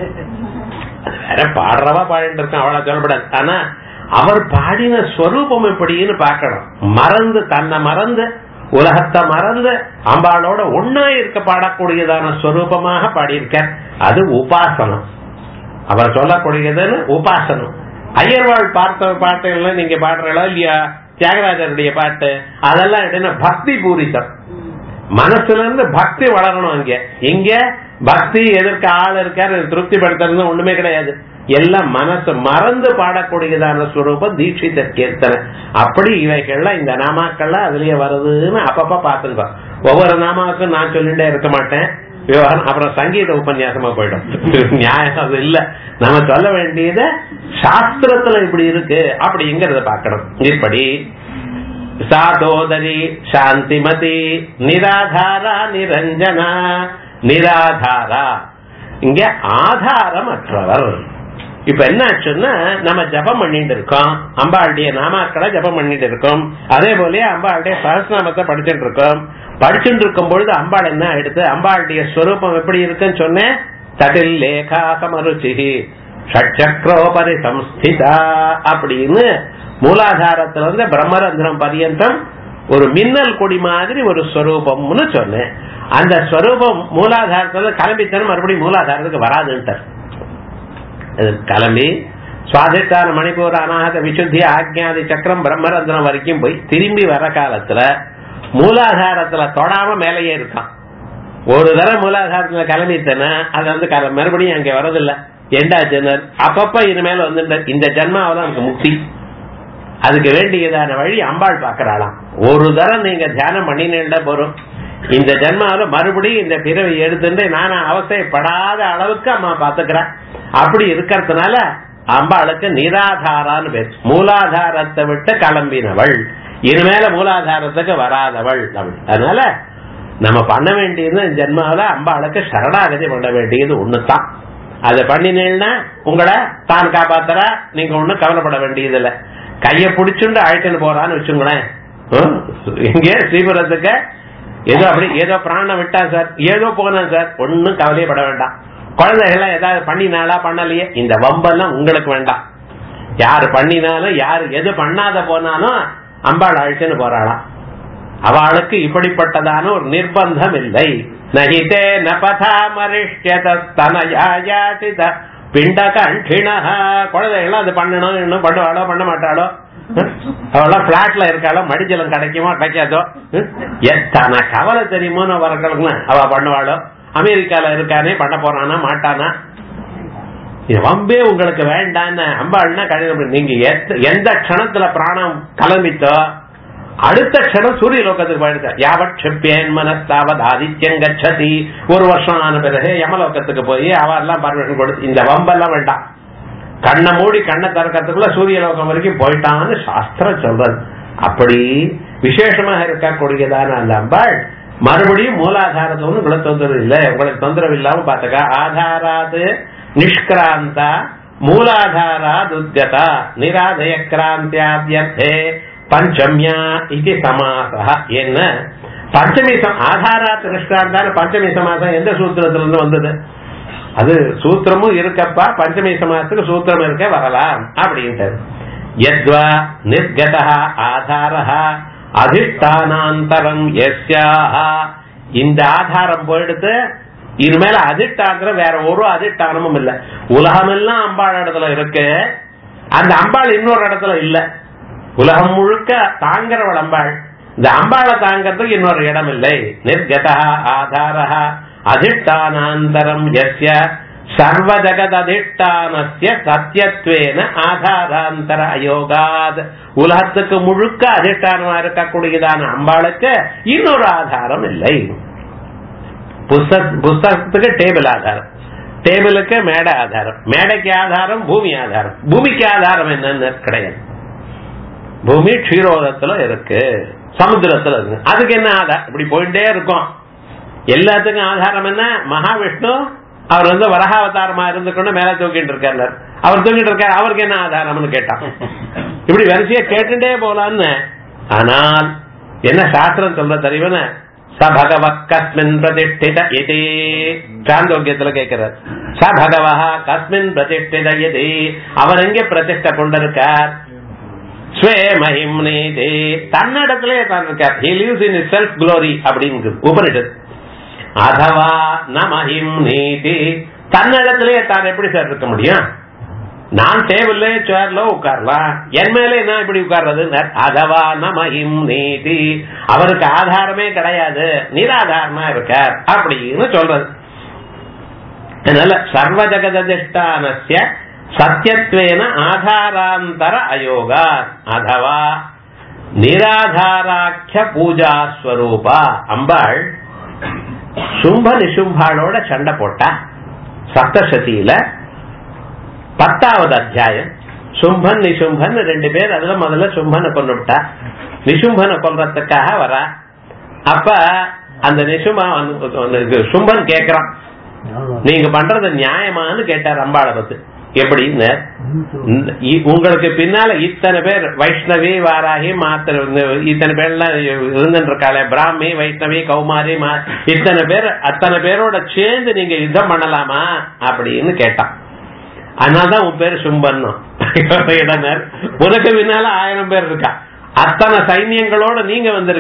வேற பாடுறவா பாடிட்டு இருக்கேன் அவ்வளவு சொல்லப்படாது. ஆனா அவர் பாடின ஸ்வரூபம் எப்படின்னு பாக்கணும். மறந்து தன்னை மறந்து உலகத்தை மறந்து அம்பாளோட ஒன்னா இருக்க பாடக்கூடியதான ஸ்வரூபமாக பாடியிருக்கார். அது உபாசனம். அவர் சொல்லக்கூடியதுன்னு உபாசனம். ஐயர்வாள் பார்த்த பாட்டுகள்லாம் நீங்க பாடுறீங்களா இல்லையா? தியாகராஜருடைய பாட்டு அதெல்லாம் என்ன பக்தி பூரித்தம். மனசுல இருந்து பக்தி வளரணும். அங்க இங்க பக்தி எதற்கு ஆள் இருக்காரு திருப்தி படுத்துறது ஒண்ணுமே கிடையாது. எல்லாம் மனசு மறந்து பாடக்கூடியதான ஸ்வரூபம் தீட்சித கீர்த்தனை. அப்படி இவைகள்லாம் இந்த நாமாக்கள்லாம் அதுலயே வருதுன்னு அப்பப்ப பாத்துங்க. ஒவ்வொரு நாமாவுக்கும் நான் சொல்லிட்டே இருக்க மாட்டேன், விவகாரம் அப்புறம் சங்கீத உபன்யாசமா போயிடும். நியாயம் அது இல்ல. நம்ம சொல்ல வேண்டியது சாஸ்திரத்துல இப்படி இருக்கு அப்படிங்கறத பாக்கணும். இப்படி சாதோதரி சாந்திமதி நிராதாரா நிரஞ்சனா. நிராதாரா இங்க ஆதாரமற்றவர். இப்ப என்ன ஆச்சுன்னா, நம்ம ஜபம் பண்ணிட்டு இருக்கோம், அம்பாளுடைய நாமாக்களை ஜபம் பண்ணிட்டு இருக்கோம். அதே போல அம்பாளுடைய சஹஸ்ரநாமத்தை படிச்சுட்டு இருக்கோம். படிச்சுட்டு இருக்கும் பொழுது அம்பாள் என்ன எடுத்து அம்பாளுடைய ஸ்வரூபம் எப்படி இருக்குன்னு சொன்னேன். தட்டில் லேகா சமருச்சி ஷட்சக்ரோபரி சம்ஸ்திதா அப்படின்னு மூலாதாரத்துல இருந்து பிரம்மரந்திரம் பரியந்தம் ஒரு மின்னல் கொடி மாதிரி ஒரு ஸ்வரூபம்னு சொன்னேன். அந்த ஸ்வரூபம் மூலாதாரத்துல கிளம்பித்தனம் மறுபடியும் மூலாதாரத்துக்கு வராதுன்ட்டார். கிளம்பி சுவாதிஷ்டான மணிப்பூர் அநாகத விசுத்தி ஆக்ஞாதி சக்கரம் பிரம்மரந்திரம் வரைக்கும் போய் திரும்பி வர காலத்துல மூலாதாரத்துல தொடாம மேலேயே இருக்கான். ஒரு தடவை மூலாதாரத்துல கிளம்பித்தன அது மறுபடியும் அங்க வரதில்லை. எண்டாச்சுன்னு அப்பப்ப இனிமேல் வந்து இந்த ஜென்மாவில நமக்கு முக்தி, அதுக்கு வேண்டியதான வழி அம்பாள் பாக்குறாளாம். ஒரு தரம் நீங்க தியானம் பண்ணினேன்டா போறோம், இந்த ஜென்மாவில மறுபடியும் இந்த பிறவை எடுத்துட்டு நானும் அவசைப்படாத அளவுக்கு அம்மா பாத்துக்கிறேன். அப்படி இருக்கிறதுனால அம்பாளுக்கு நிராதாரான்னு பேர். மூலாதாரத்தை விட்டு கிளம்பினவள், இனிமேல மூலாதாரத்துக்கு வராதவள். அதனால நம்ம பண்ண வேண்டியது ஜென்மாவில அம்பாளுக்கு சரணாகதி பண்ண வேண்டியது ஒண்ணுதான். அதை பண்ணினீங்கன்னா உங்களை தான் காப்பாத்துறா, நீங்க ஒண்ணும் கவலைப்பட வேண்டியது இல்ல. கைய பிடிச்சுண்டு அழைச்சுன்னு போறான்னு வச்சுங்களேன். இங்கே ஸ்ரீபுரத்துக்கு ஏதோ அப்படி ஏதோ பிராணம் விட்டா சார், ஏதோ போனா சார், ஒன்னும் கவலையப்பட வேண்டாம். குழந்தைகள்லாம் ஏதாவது பண்ணினாலா பண்ணலையே, இந்த வம்பெல்லாம் உங்களுக்கு வேண்டாம். யாரு பண்ணினாலும் யாரு எது பண்ணாத போனாலும் அம்பாள் அழைச்சுன்னு போறாளாம். அவளுக்கு இப்படிப்பட்டதான ஒரு நிர்பந்தம் இல்லை. நஹிதே நபதா மரிஷ்யதனயாயாசித பிண்ட கண்டின. குழந்தைகள் அது பண்ணணும், இன்னும் பண்ணுவாளோ பண்ண மாட்டாளோ, அவெல்லாம் பிளாட்ல இருக்காளோ, மடிஜலம் கிடைக்குமோ கிடைக்காதோ, எத்தனை கவலை தெரியுமோ வரங்களுக்குன்னு அவ பண்ணுவாளோ. அமெரிக்கால இருக்கானே பண்ண போறானா மாட்டானா, வம்பே உங்களுக்கு வேண்டான்னு அம்பாள்னா கழிவு. நீங்க எந்த க்ஷணத்துல பிராணம் கிளம்பித்தோ அடுத்த க்ஷணம் சூரிய லோகத்துக்கு போயிடுச்சு. யாவட் செப்பேன் மனஸ்தாவது ஆதித்யம் கச்சதி. ஒரு வருஷம் ஆன பிறகு யமலோகத்துக்கு போய் அவெல்லாம் பர்மிஷன் கொடுத்து இந்த வம்பெல்லாம் வேண்டாம். கண்ணை மூடி கண்ணை திறக்கிறதுக்குள்ள சூரிய லோகம் வரைக்கும் போயிட்டான்னு சாஸ்திரம் சொல்றது. அப்படி விசேஷமாக இருக்கக்கூடியதான அந்த அம்பாள் மறுபடியும் மூலாதாரத்தோடு உங்களுக்கு தொந்தரவு இல்லை, உங்களுக்கு தொந்தரவு இல்லாம பாத்துக்க. ஆதாராது நிஷ்கிராந்தா மூலாதாராத் உத்கதா நிராதய கிராந்தியாத்யர்த்தே பஞ்சமியா இது சமாசா. என்ன பஞ்சமி ஆதாராத் நிஷ்கிராந்தான பஞ்சமி சமாசம் எந்த சூத்திரத்துல இருந்து வந்தது? அது சூத்திரமும் இருக்கப்பா, பஞ்சமி சமாசத்துக்கு சூத்திரம் இருக்க வரலாம் அப்படின்ட்டு. யத்வா நிர்கதா ஆதாரஹா அதிஷ்டானாந்தரம் யஸ்யாஹ. இந்த ஆதாரம் போயிடுத்து, இனிமேல அதிஷ்டாந்திரம் வேற ஒரு அதிஷ்டானமும் இல்ல. உலகம் எல்லாம் அம்பாள் இடத்துல இருக்கு, அந்த அம்பாள் இன்னொரு இடத்துல இல்ல. உலகம் முழுக்க தாங்கிறவள் அம்பாள், இந்த அம்பாளை தாங்கிறதுக்கு இன்னொரு இடம் இல்லை. நிர்கதா ஆதாரஹா அதிஷ்டானாந்தரம் யஸ்ய சர்வ ஜகத் அதிஷ்டானஸ்ய சத்யத்வேன ஆதாராந்தர அயோகாத். உலகத்துக்கு முழுக்க அதிஷ்டானமா இருக்கக்கூடியதான அம்பாளுக்கு இன்னொரு ஆதாரம் இல்லை. புஸ்தகத்துக்கு டேபிள் ஆதாரம், டேபிளுக்கு மேடை ஆதாரம், மேடைக்கு ஆதாரம் பூமி ஆதாரம். பூமிக்கு ஆதாரம் என்னன்னு கிடையாது. பூமி க்ஷீரோதத்துல இருக்கு, சமுத்திரத்துல இருக்கு, அதுக்கு என்ன ஆதாரம்? இப்படி போயிட்டே இருக்கும். எல்லாத்துக்கும் ஆதாரம் என்ன? மகாவிஷ்ணு அவர் வந்து வரகாவதாரமா இருந்துக்கொண்டு மேல தூக்கிட்டு இருக்காரு. அவர் தூக்கிட்டு இருக்காரு, அவருக்கு என்ன ஆதாரம்னு கேட்டான். இப்படி வரிசையா கேட்டுட்டே போலான்னு. ஆனால் என்ன சாஸ்திரம் சொல்ற தெரியுமா? ச பகவத் கஸ்மின் பிரதிஷ்டித இதி. சாந்தோக்கியத்துல கேட்கிறார். ச பகவஹ கஸ்மின் பிரதிஷ்டித இதி. அவர் எங்கே பிரதிஷ்டை கொண்டிருக்கார்? ஸ்வே மஹிம்னீதி. தன்னிடத்திலே தான் இருக்கார். He lives in his self glory அப்படின்னு உபனிஷத். அதவா ந மஹிம்னீதி. தன்னிடத்திலேயே தான் எப்படி சார் இருக்க முடியும்? நான் டேபிள்ல சேர்ல உட்காரலாம், என் மேல என்ன இப்படி உட்கார்றது? அதவா ந மஹிம்னீதி. அவருக்கு ஆதாரமே கிடையாது, நிராதாரமா இருக்கார் அப்படின்னு சொல்றது. அதனால சர்வ ஜகததிஷ்டானஸ்ய சத்யத்வேன ஆதாராந்தர அயோகா அதவா நிராதாராக்கிய பூஜா ஸ்வரூபா. அம்பாள் சும்ப நிசும்பாளோட சண்டை போட்டா சப்தசதியில 10வது அத்தியாயம். சும்பன் நிசும்பன் 2 பேர். அதுல முதல்ல சும்பனை கொண்டுட்டா, நிசும்பனை கொல்றதுக்காக வர. அப்ப அந்த நிசுமா சும்பன் கேக்குறான், நீங்க பண்றது நியாயமானு கேட்டார் அம்பாளை பத்தி. எப்படின்னு, உங்களுக்கு பின்னால இத்தனை பேர் வைஷ்ணவி வாராகி மாத்திர இத்தனை பேர்லாம் இருந்துட்டு இருக்காளே, பிராமி வைஷ்ணவி கௌமாரி இத்தனை பேர், அத்தனை பேரோட சேர்ந்து நீங்க யுத்தம் பண்ணலாமா அப்படின்னு கேட்டான். அதனாலதான் உன் பேரு சும்பன். உனக்கு பின்னால 1000 பேர் இருக்கா, அத்தனை சைன்யங்களோட நீங்க வந்திருக்க,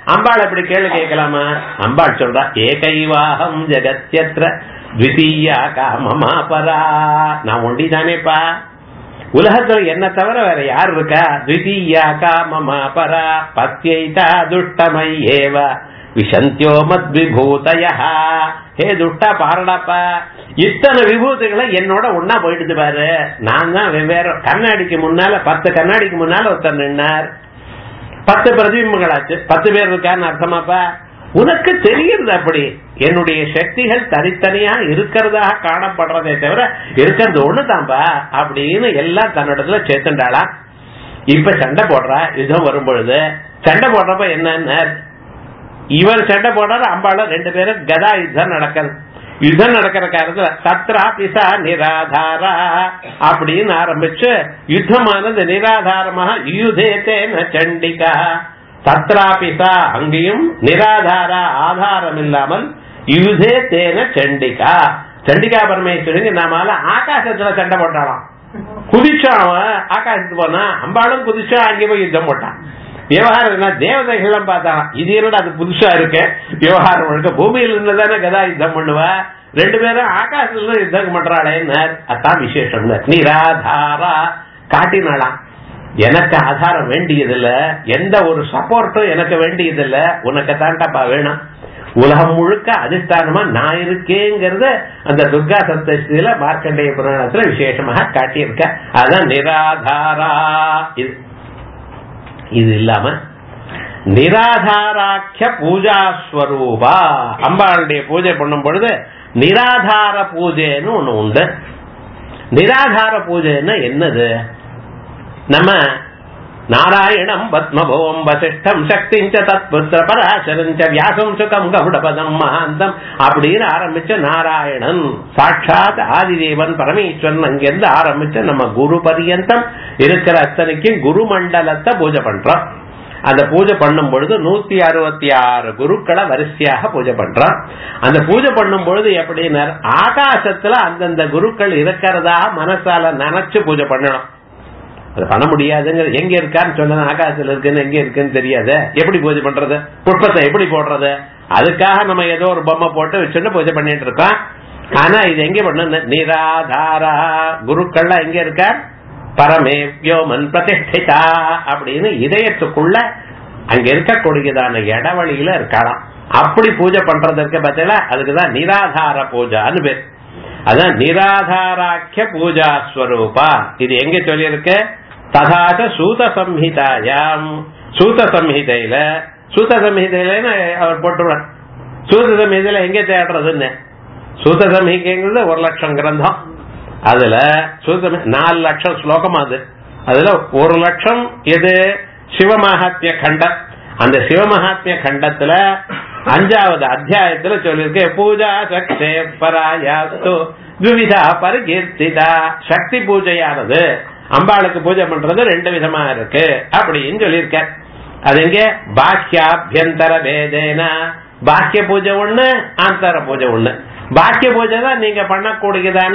அம்பாள் எப்படி கேள்வி கேட்கலாமா? அம்பாள் சொல்றா, ஏகைவாகம் ஜெகத்யத்ர த்விதீயா காமமா பரா. நான் ஒண்டிதானேப்பா, உலகத்துல என்ன தவிர வேற யார் இருக்கா? த்விதீயா காமமா பரா பத்யைதா துஷ்டமையேவ விஷந்தியோ மத் விபூதயா. ஹே துஷ்டா பாருடாப்பா, இத்தனை விபூதிகளை என்னோட ஒன்னா போயிட்டு பாரு. நான் தான் வெவ்வேறு கண்ணாடிக்கு முன்னால 10 கண்ணாடிக்கு முன்னால ஒருத்தர் நின்னார், 10 பிரதிபிம்பங்களாச்சு, 10 பேர் இருக்கான்னு அர்த்தமாப்பா? உனக்கு தெரியுது அப்படி என்னுடைய சக்திகள் தனித்தனியா இருக்கிறதாக காணப்படுறதே தவிர இருக்கிறது ஒண்ணுதான்பா அப்படின்னு எல்லாம் தன்னிடத்துல சேர்த்துண்டாளா. இப்ப சண்டை போடுறா, யுத்தம் வரும் பொழுது சண்டை போடுறப்ப என்ன, இவர் சண்டை போடுற அம்பாள 2 பேரும் கதா யுத்தம் நடக்கிறது. யுத்தம் நடக்கிற காலத்துல தத்ரா பிசா நிராதாரா அப்படின்னு ஆரம்பிச்சு யுத்தமானது நிராதாரமாக யுதேதேன சண்டிகா. தத்ராபிசா அங்கேயும் நிராதாரா ஆதாரம் இல்லாமல் யுதே தேன சண்டிகா. சண்டிகா பரமேஸ்வரி நாமால ஆகாசத்துல சண்டை போட்டாலாம். குதிச்சான் ஆகாசத்துக்கு போனா, அம்பாளும் குதிச்சா அங்கே போய் யுத்தம் போட்டான். விவகாரம் தேவதைகள் பார்த்தான், இது என்னடா அது புதுசா இருக்கு, விவகாரம் இருக்க பூமியில இருந்துதானே கதா யுத்தம் பண்ணுவா, 2 பேரும் ஆகாசத்துல யுத்தம் பண்றாளேன்னு. அதான் விசேஷம். நிராதாரா காட்டினாலாம், எனக்கு ஆதாரம் வேண்டியதில்ல, எந்த ஒரு சப்போர்ட்டும் எனக்கு வேண்டியதில்ல, உனக்கு தான்டாப்பா வேணும். உலகம் முழுக்க அதிஷ்டானமா நான் இருக்கேங்கிறத அந்த துர்கா சப்தஸ்தியில மார்க்கண்டேய புராணத்துல விசேஷமாக காட்டியிருக்க. அதான் நிராதாரா. இது இல்லாம நிராதாராக்கிய பூஜாஸ்வரூபா, அம்பாளுடைய பூஜை பண்ணும் பொழுது நிராதார பூஜைன்னு ஒண்ணு உண்டு. நிராதார பூஜைன்னா என்னது? நம்ம நாராயணம் பத்மபோம் வசிஷ்டம் சக்திஞ்ச தத்புத்திர பராசரஞ்ச வியாசம் சுகம் கவுடபதம் மகாந்தம் அப்படின்னு ஆரம்பிச்ச நாராயணன் சாட்சாத் ஆதிதேவன் பரமேஸ்வரன் அங்கிருந்து ஆரம்பிச்ச நம்ம குரு பரியந்தம் இருக்கிற அத்தனைக்கும் குரு மண்டலத்தை பூஜை பண்றோம். அந்த பூஜை பண்ணும் பொழுது 166 குருக்களை வரிசையாக பூஜை பண்றோம். அந்த பூஜை பண்ணும் பொழுது எப்படின்னா ஆகாசத்துல அந்தந்த குருக்கள் இருக்கிறதா மனசால நினைச்சு பூஜை பண்ணணும். அது பண்ண முடியாதுங்க, எங்க இருக்கான்னு சொன்ன ஆகாசத்துல இருக்குன்னு எங்க இருக்குன்னு தெரியாது, எப்படி பூஜை பண்றது, புஷ்பத்தை எப்படி போடுறது, அதுக்காக நம்ம ஏதோ ஒரு பொம்மை போட்டு வச்சுட்டு பூஜை பண்ணிட்டு இருக்கோம். ஆனா இது எங்க பண்ண நிராதாரா குருக்கள்லாம் எங்க இருக்கார்? பரமேவ்யோமன் பிரதிஷ்டிதா அப்படின்னு இதயத்துக்குள்ள அங்க இருக்கக்கூடியதான இடவழியில இருக்கலாம். அப்படி பூஜை பண்றதுக்கு பார்த்தீங்களா, அதுக்குதான் நிராதார பூஜான்னு பேர். அதான் நிராதாராக்கிய பூஜா ஸ்வரூபா. இது எங்க சொல்லியிருக்கு? ததாச்ச சூத சம்ஹிதாயாம். சூத சம்ஹிதையில, சூத சம்ஹிதையில அவர் போட்டுருவார். சூத சம்ஹிதையில எங்க தேடுறதுன்னு, சூத சம்ஹிதைங்கிறது 1,00,000 கிரந்தம். அதுல சூத 4,00,000 ஸ்லோகம். அதுல 1,00,000 எது? சிவமகாத்மிய கண்டம். அந்த சிவமகாத்மிய கண்டத்துல 5வது அத்தியாயத்துல சொல்லிருக்கு, பூஜா சக்தே பராயாஸ்து த்விவிதா பரிகீர்த்திதா. சக்தி பூஜையானது அம்பாளுக்கு பூஜை பண்றது 2 விதமா இருக்கு அப்படின்னு சொல்லியிருக்க. அது எங்க? பாக்கியாபியந்தர பேதேன. பாக்கிய பூஜை ஒண்ணு, ஆந்தர பூஜை ஒண்ணு. பாக்கிய பூஜை தான் நீங்க பண்ணக்கூடியதான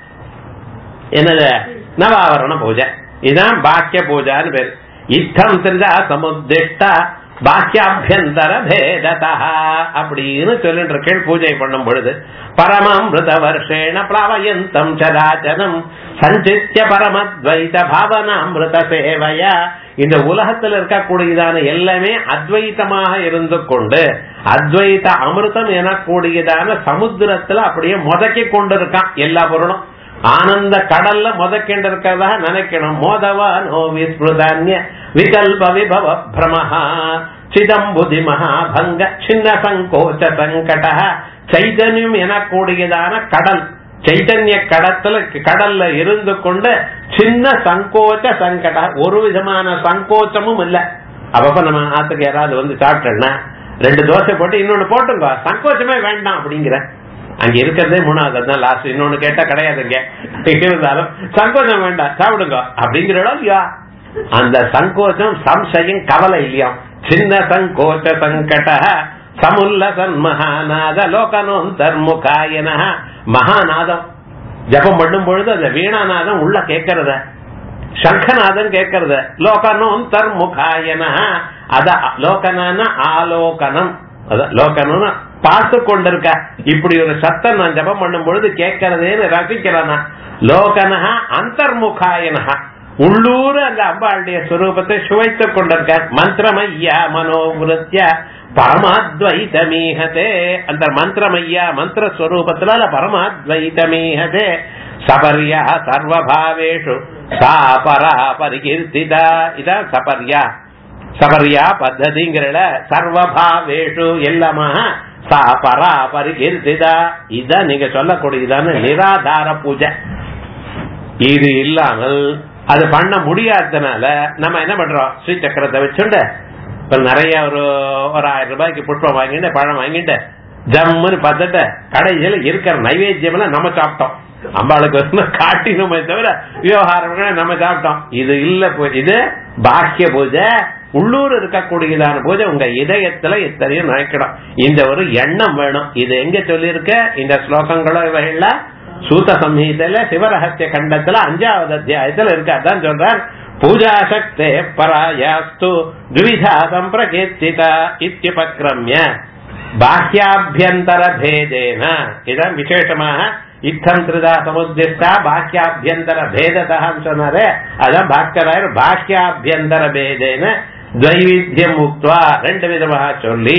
என்னது நவாவரண பூஜை. இதுதான் பாக்கிய பூஜான்னு பேரு. இத்தம் திரிதா சமுத்திஷ்டா பாக்கியாபியந்தர பேததா அப்படின்னு சொல்லிட்டு இருக்கேன். பூஜை பண்ணும் பொழுது பரமாமிருத வருஷேண பிளவயந்தம் சராச்சரம் சஞ்சித்ய பரமத்வைத பாவனாமிருத சேவையா. இந்த உலகத்தில் இருக்கக்கூடியதான எல்லாமே அத்வைத்தமாக இருந்து கொண்டு அத்வைத அமிர்தம் எனக்கூடியதான சமுத்திரத்துல அப்படியே முதக்கி கொண்டிருக்கான். எல்லா பொருளும் ஆனந்த கடல்ல முதக்கிண்டு இருக்கிறதா நினைக்கணும். மோதவா நோ விஸ்மிருதான்ய விகல்ப விபவ பிரமஹா சிதம்புதி மகாபங்க சின்ன சங்கோச்ச சங்கட. சைதன்யம் எனக்கூடியதான கடல், சைத்தன்ய கடல்ல இருந்து கொண்டு சின்ன சங்கோச்ச சங்கட, ஒரு விதமான சங்கோச்சமும் இல்ல. அப்பப்ப நம்ம ஆத்துக்கு யாராவது வந்து சாப்பிட்டோம்னா 2 தோசை போட்டு இன்னொன்னு போட்டுங்க, சங்கோச்சமே வேண்டாம் அப்படிங்கிற. அங்க இருக்கிறதே 3வது தான் லாஸ்ட். இன்னொன்னு கேட்டா கிடையாதுங்க, இருந்தாலும் சங்கோச்சம் வேண்டாம் சாப்பிடுங்க அப்படிங்கிற இல்லையா. அந்த சங்கோச்சம் சம்சயம் கவலை இல்லையா. சின்ன சங்கோச்ச சங்கட சமுல்லசன் மகாநாத லோகனோந்தர்முகாயன. மகாநாதம் ஜபம் பண்ணும் பொழுது அந்த வீணாநாதம் உள்ள கேட்கறத, சங்கநாதன் கேட்கறத. லோகனோந்தர்முகாயன அத லோகனான ஆலோகனம், லோகனம் பார்த்து கொண்டிருக்க. இப்படி ஒரு சத்தம் நான் ஜபம் பண்ணும் பொழுது கேட்கறதேன்னு ரசிக்கிறானா. லோகனஹா அந்தர்முகாயனஹா, உள்ளூர் அந்த அம்பாளுடைய ஸ்வரூபத்தை சுவைத்துக் கொண்டிருக்க. மந்திரமையா மனோவிருத்திய பரமாத்வைதமீஹதே, அந்த மந்திரமையா மந்திரஸ்வரூபத்தினால பரமாத்வைதமீஹதே. சபர்யா சர்வபாவேஷு சா பரா பரிகீர்த்திதா. இதான் சபர்யா, சபர்யா பத்ததிங்கிற சர்வபாவேஷு எல்லாமாக சா பரா பரிகீர்த்திதா. இதான் நீங்க சொல்லக்கூடியதான நிராதார பூஜை. இது இல்லாமல் அது பண்ண முடியாததுனால நம்ம என்ன பண்றோம், ஸ்ரீ சக்கரத்தை வச்சுண்டு இப்ப நிறைய ஒரு 1000 ரூபாய்க்கு புஷ்பம் வாங்கிட்டு பழம் வாங்கிட்டு ஜம்முன்னு பார்த்துட்டு கடைசியில இருக்கிற நைவேத்தியம் எல்லாம் நம்ம சாப்பிட்டோம். அம்பாளுக்கு காட்டினோமே தவிர விவகாரம் நம்ம சாப்பிட்டோம். இது இல்ல, இது பாக்கிய பூஜை, உள்ளூர் இருக்கக்கூடியதான பூஜை. உங்க இதயத்துல எத்தனையும் நினைக்கணும், இந்த ஒரு எண்ணம் வேணும். இது எங்க சொல்லியிருக்க இந்த ஸ்லோகங்களோ இவைகள்ல சூத சம்ஹீதையில சிவரகசிய கண்டத்துல 5வது அத்தியாயத்துல இருக்கு. அதான் சொல்றார், பூஜா சக்தே பராயாஸ்து த்விதா சம்பிரகீர்த்திதா இத்யுபக்ரம்ய பாஹ்யாபியந்தர பேதேன. இதான் விசேஷமாக இத்தம் திருதா சமுத்திஷ்டா பாஹ்யாபியந்தர பேததான்னு சொன்னாரே, அதான் பாஸ்கராயர் பாஹ்யாபியந்தர பேதேன துவைவித்தியம் முக்த்வா 2 விதமாக சொல்லி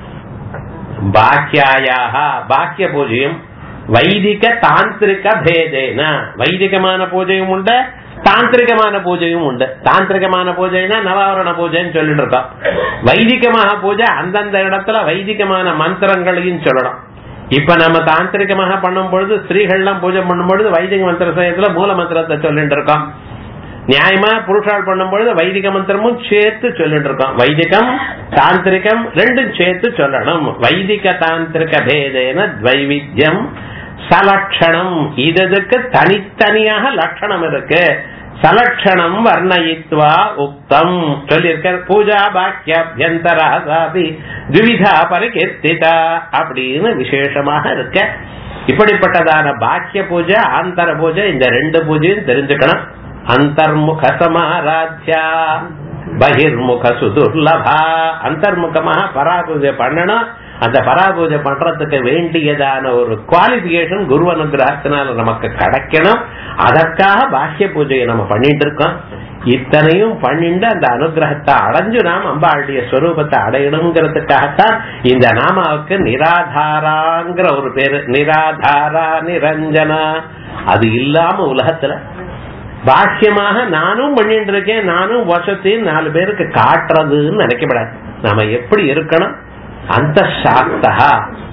பாக்கியாயாக பாக்கிய பூஜையும் வைதிக தாந்திரிக பேதேன, வைதிகமான பூஜையும் உண்டு, தாந்திரிகமான பூஜையும் உண்டு. தாந்திரிகமான பூஜைனா நவாவரண பூஜைன்னு சொல்லிட்டு இருக்கோம். வைதிகமான பூஜை அந்தந்த இடத்துல வைதிகமான மந்திரங்களையும் சொல்லணும். இப்ப நம்ம தாந்திரிகமாக பண்ணும் பொழுது ஸ்திரீகள்லாம் பூஜை பண்ணும் பொழுது வைதிக மந்திர சமயத்துல மூல மந்திரத்தை சொல்லிட்டு இருக்கோம். நியாயமா புருஷால் பண்ணும் பொழுது வைதிக மந்திரமும் சேர்த்து சொல்லிட்டு இருக்கோம். வைதிகம் தாந்திரிகம் ரெண்டும் சேர்த்து சொல்லணும். வைதிக தாந்திரிக பேதேன துவைவித்தியம் சலட்சணம், இதுக்கு தனித்தனியாக லட்சணம் இருக்கு. சலட்சணம் வர்ணயித்வா உக்தம் சொல்லியிருக்க. பூஜா பாக்கியாபியந்தராசாபி த்விதா பரிகீர்த்திதா அப்படின்னு விசேஷமாக இருக்க. இப்படிப்பட்டதான பாக்கிய பூஜை ஆந்தர பூஜை, இந்த 2 பூஜையும் தெரிஞ்சுக்கணும். அந்தர்முக சமாராத்யா பகிர்முக சுதுர்லபா. அந்தர்முகமாக பராபூஜை பண்ணணும். அந்த பராபூஜை பண்றதுக்கு வேண்டியதான ஒரு குவாலிபிகேஷன் குரு அனுகிரகத்தினால நமக்கு கிடைக்கணும். அதற்காக பாக்கிய பூஜையை நம்ம பண்ணிட்டு இருக்கோம். இத்தனையும் பண்ணிட்டு அந்த அனுகிரகத்தை அடைஞ்சு நாம் அம்பாளுடைய ஸ்வரூபத்தை அடையணுங்கிறதுக்காகத்தான் இந்த நாமாவுக்கு நிராதாராங்கிற ஒரு பேரு. நிராதாரா நிரஞ்சனா. அது இல்லாம உலகத்துல பாக்கியமாக நானும் பண்ணிட்டு இருக்கேன், நானும் வருஷத்தையும் 4 பேருக்கு காட்டுறதுன்னு நினைக்கப்படாது. நாம எப்படி இருக்கணும், அந்த சாக்தா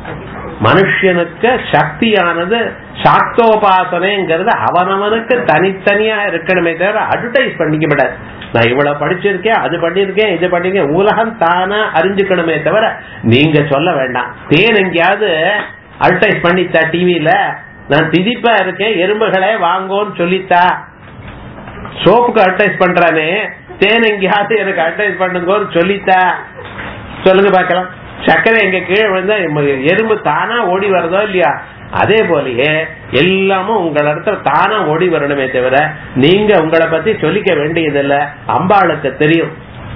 மனுஷனுக்கு சக்தியானது சாக்தோபாசனைங்கிறது அவனவனுக்கு தனித்தனியா இருக்கணுமே தவிர அட்வர்டைஸ் பண்ணிக்கப்படாது. நான் இவ்வளவு படிச்சிருக்கேன், அது பண்ணிருக்கேன், இது பண்ணிருக்கேன், உலகம் தானா அறிஞ்சுக்கணுமே தவிர நீங்க சொல்ல வேண்டாம். தேன் எங்கேயாவது அட்வர்டைஸ் பண்ணித்தா டிவியில, நான் திதிப்பா இருக்கேன் எறும்புகளே வாங்கோன்னு சொல்லித்தா. சோப்புக்கு அட்வர்டைஸ் பண்றானே, தேன் எங்கேயாவது எனக்கு அட்வர்டைஸ் பண்ணுங்கன்னு சொல்லித்தா. சொல்லுங்க பாக்கலாம். சர்க்கரை எங்க கீழே விழுந்தா எறும்பு தானா ஓடி வருதோ இல்லையா, அதே போலயே எல்லாமும் உங்கள இடத்துல தானா ஓடி வரணுமே தவிர நீங்க உங்களை பத்தி சொல்லிக்க வேண்டியதில்லை. அம்பாளுக்கு தெரியும்.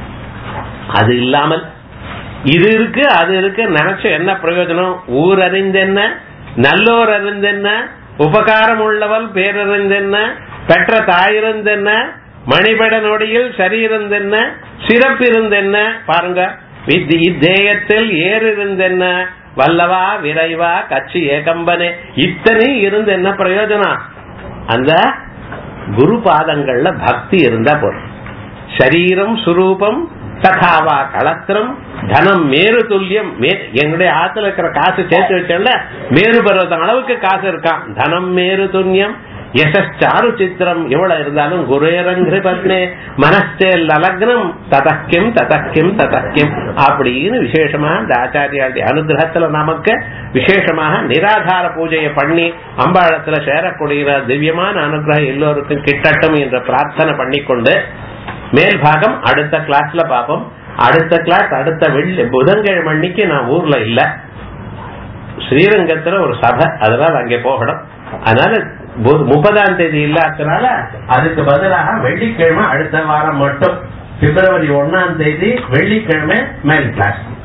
அது இல்லாமல் இது இருக்கு அது இருக்கு நினைச்ச என்ன பிரயோஜனம்? ஊர் அறிந்தென்ன, நல்லோர் அறிந்தென்ன, உபகாரம் உள்ளவள் பேரறிந்தென்ன, பெற்ற தாயிருந்தென்ன, மணிபட நொடியில் சரீரந்தென்ன, சிறப்பிருந்தென்ன. பாருங்க, இத்தேயத்தில் ஏறிருந்தென்ன, வல்லவா விரைவா கட்சி ஏகம்பனே, இத்தனை இருந்து என்ன பிரயோஜனம்? அந்த குரு பாதங்கள்ல பக்தி இருந்தா போதும். சரீரம் சுரூபம் தகாவா களத்திரம் தனம் மேரு துல்லியம். எங்களுடைய ஆத்துல இருக்கிற காசு சேர்த்து வச்சல மேரு பருவத்தம் அளவுக்கு காசு இருக்கான். தனம் மேரு துல்லியம் யசாரு சித்திரம். எவ்வளவு இருந்தாலும் குரேரங்கிரி பத்னே மனஸ்தே லலக்னம் ததக்கியம் ததக்கியம் ததக்கியம் அப்படின்னு விசேஷமா இந்த ஆச்சாரியாளுடைய அனுகிரகத்துல நமக்கு விசேஷமாக நிராதார பூஜையை பண்ணி அம்பாளத்துல சேரக்கூடிய திவ்யமான அனுகிரகம் எல்லோருக்கும் கிட்டட்டும் என்ற பிரார்த்தனை பண்ணிக்கொண்டு மேல் பாகம் அடுத்த கிளாஸ்ல பார்ப்போம். அடுத்த கிளாஸ் அடுத்த புதன்கிழமை அன்னைக்கு நான் ஊர்ல இல்ல, ஸ்ரீரங்கத்துல ஒரு சபை, அதனால அங்கே போகணும். அதனால 30ஆம் தேதி இல்லாதனால அதுக்கு பதிலாக வெள்ளிக்கிழமை அடுத்த வாரம் மட்டும் February 1 வெள்ளிக்கிழமை மேல் கிளாஸ்.